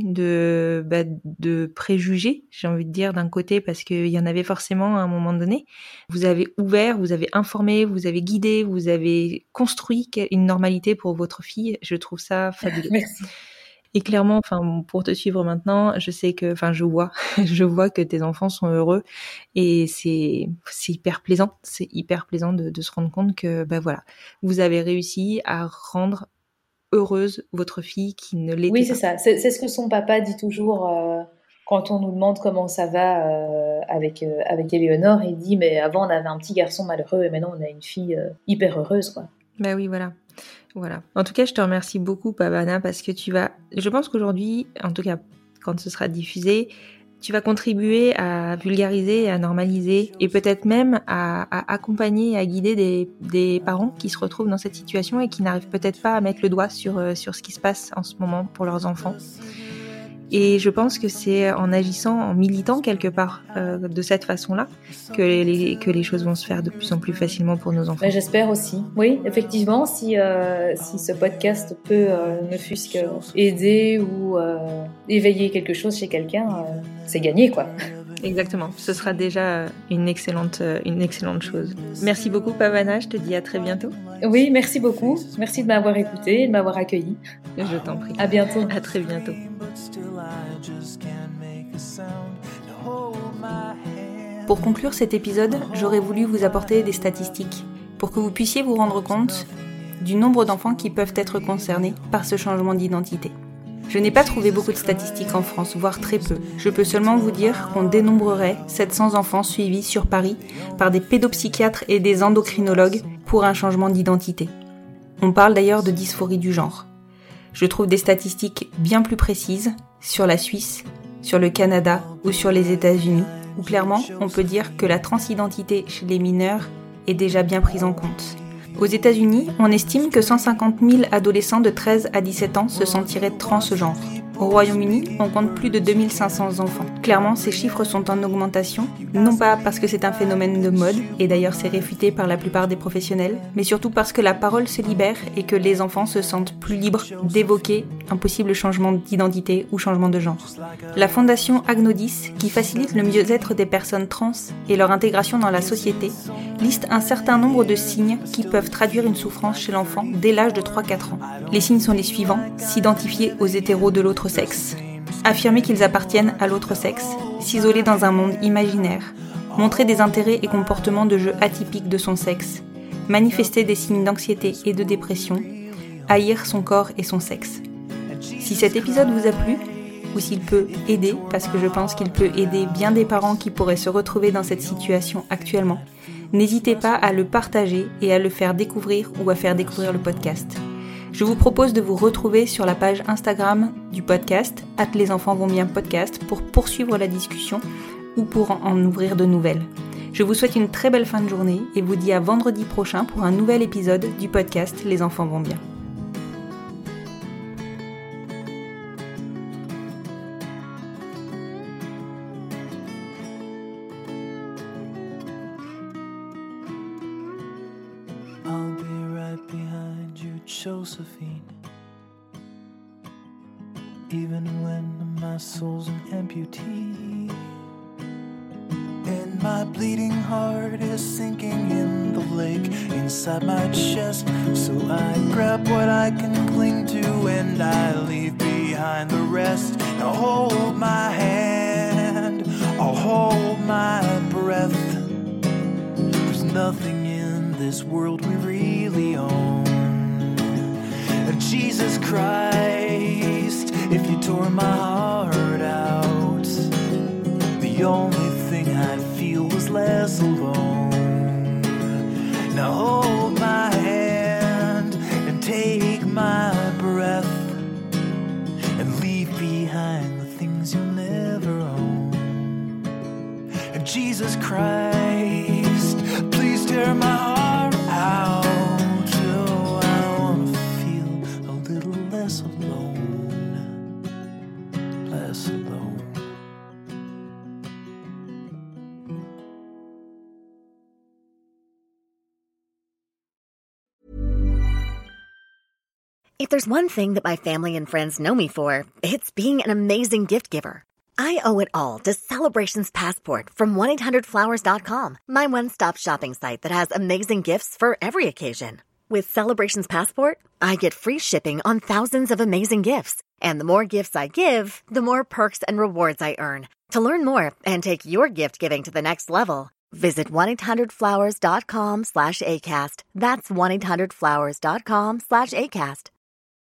G: de préjugés, j'ai envie de dire, d'un côté, parce qu'il y en avait forcément à un moment donné. Vous avez ouvert, vous avez informé, vous avez guidé, vous avez construit une normalité pour votre fille. Je trouve ça fabuleux.
F: Merci.
G: Et clairement, pour te suivre maintenant, je sais que, je vois que tes enfants sont heureux et c'est hyper plaisant. C'est hyper plaisant de se rendre compte que, voilà, vous avez réussi à rendre heureuse votre fille qui ne l'était pas.
F: Oui, c'est ça. C'est ce que son papa dit toujours quand on nous demande comment ça va avec Éléonore. Il dit, mais avant, on avait un petit garçon malheureux et maintenant, on a une fille hyper heureuse, quoi.
G: Bah oui, voilà. En tout cas, je te remercie beaucoup, Pavana, parce que je pense qu'aujourd'hui, en tout cas, quand ce sera diffusé, tu vas contribuer à vulgariser, à normaliser et peut-être même à accompagner, à guider des parents qui se retrouvent dans cette situation et qui n'arrivent peut-être pas à mettre le doigt sur ce qui se passe en ce moment pour leurs enfants. Et je pense que c'est en agissant, en militant quelque part de cette façon-là que les choses vont se faire de plus en plus facilement pour nos enfants.
F: J'espère aussi. Oui, effectivement, si ce podcast peut ne fût-ce que aider ou éveiller quelque chose chez quelqu'un, c'est gagné, quoi.
G: Exactement, ce sera déjà une excellente chose. Merci beaucoup, Pavana, je te dis à très bientôt.
F: Oui, merci beaucoup. Merci de m'avoir écouté et de m'avoir accueilli.
G: Je t'en prie.
F: À bientôt.
G: À très bientôt.
D: Pour conclure cet épisode, j'aurais voulu vous apporter des statistiques pour que vous puissiez vous rendre compte du nombre d'enfants qui peuvent être concernés par ce changement d'identité. Je n'ai pas trouvé beaucoup de statistiques en France, voire très peu. Je peux seulement vous dire qu'on dénombrerait 700 enfants suivis sur Paris par des pédopsychiatres et des endocrinologues pour un changement d'identité. On parle d'ailleurs de dysphorie du genre. Je trouve des statistiques bien plus précises sur la Suisse, sur le Canada ou sur les États-Unis, où clairement on peut dire que la transidentité chez les mineurs est déjà bien prise en compte. Aux États-Unis, on estime que 150 000 adolescents de 13 à 17 ans se sentiraient transgenres. Au Royaume-Uni, on compte plus de 2500 enfants. Clairement, ces chiffres sont en augmentation, non pas parce que c'est un phénomène de mode, et d'ailleurs c'est réfuté par la plupart des professionnels, mais surtout parce que la parole se libère et que les enfants se sentent plus libres d'évoquer un possible changement d'identité ou changement de genre. La fondation Agnodis, qui facilite le mieux-être des personnes trans et leur intégration dans la société, liste un certain nombre de signes qui peuvent traduire une souffrance chez l'enfant dès l'âge de 3-4 ans. Les signes sont les suivants: s'identifier aux hétéros de l'autre sexe, affirmer qu'ils appartiennent à l'autre sexe, s'isoler dans un monde imaginaire, montrer des intérêts et comportements de jeu atypiques de son sexe, manifester des signes d'anxiété et de dépression, haïr son corps et son sexe. Si cet épisode vous a plu, ou s'il peut aider, parce que je pense qu'il peut aider bien des parents qui pourraient se retrouver dans cette situation actuellement, n'hésitez pas à le partager et à le faire découvrir ou à faire découvrir le podcast. Je vous propose de vous retrouver sur la page Instagram du podcast, @lesenfantsvontsbien-podcast, pour poursuivre la discussion ou pour en ouvrir de nouvelles. Je vous souhaite une très belle fin de journée et vous dis à vendredi prochain pour un nouvel épisode du podcast Les enfants vont bien.
C: I'll be right behind you, Josephine. Even when my soul's an amputee, and my bleeding heart is sinking in the lake inside my chest. So I grab what I can cling to and I leave behind the rest. Now hold my hand, I'll hold my breath. There's nothing in this world we really own. Jesus Christ, if you tore my heart out, the only thing I'd feel was less alone. Now hold my hand and take my breath and leave behind the things you'll never own. And Jesus Christ, please tear my heart out. Oh, I wanna feel a little less alone, less alone.
H: If there's one thing that my family and friends know me for, it's being an amazing gift giver. I owe it all to Celebrations Passport from 1-800-Flowers.com, my one-stop shopping site that has amazing gifts for every occasion. With Celebrations Passport, I get free shipping on thousands of amazing gifts. And the more gifts I give, the more perks and rewards I earn. To learn more and take your gift giving to the next level, visit 1-800-Flowers.com/ACAST. That's 1-800-Flowers.com/ACAST.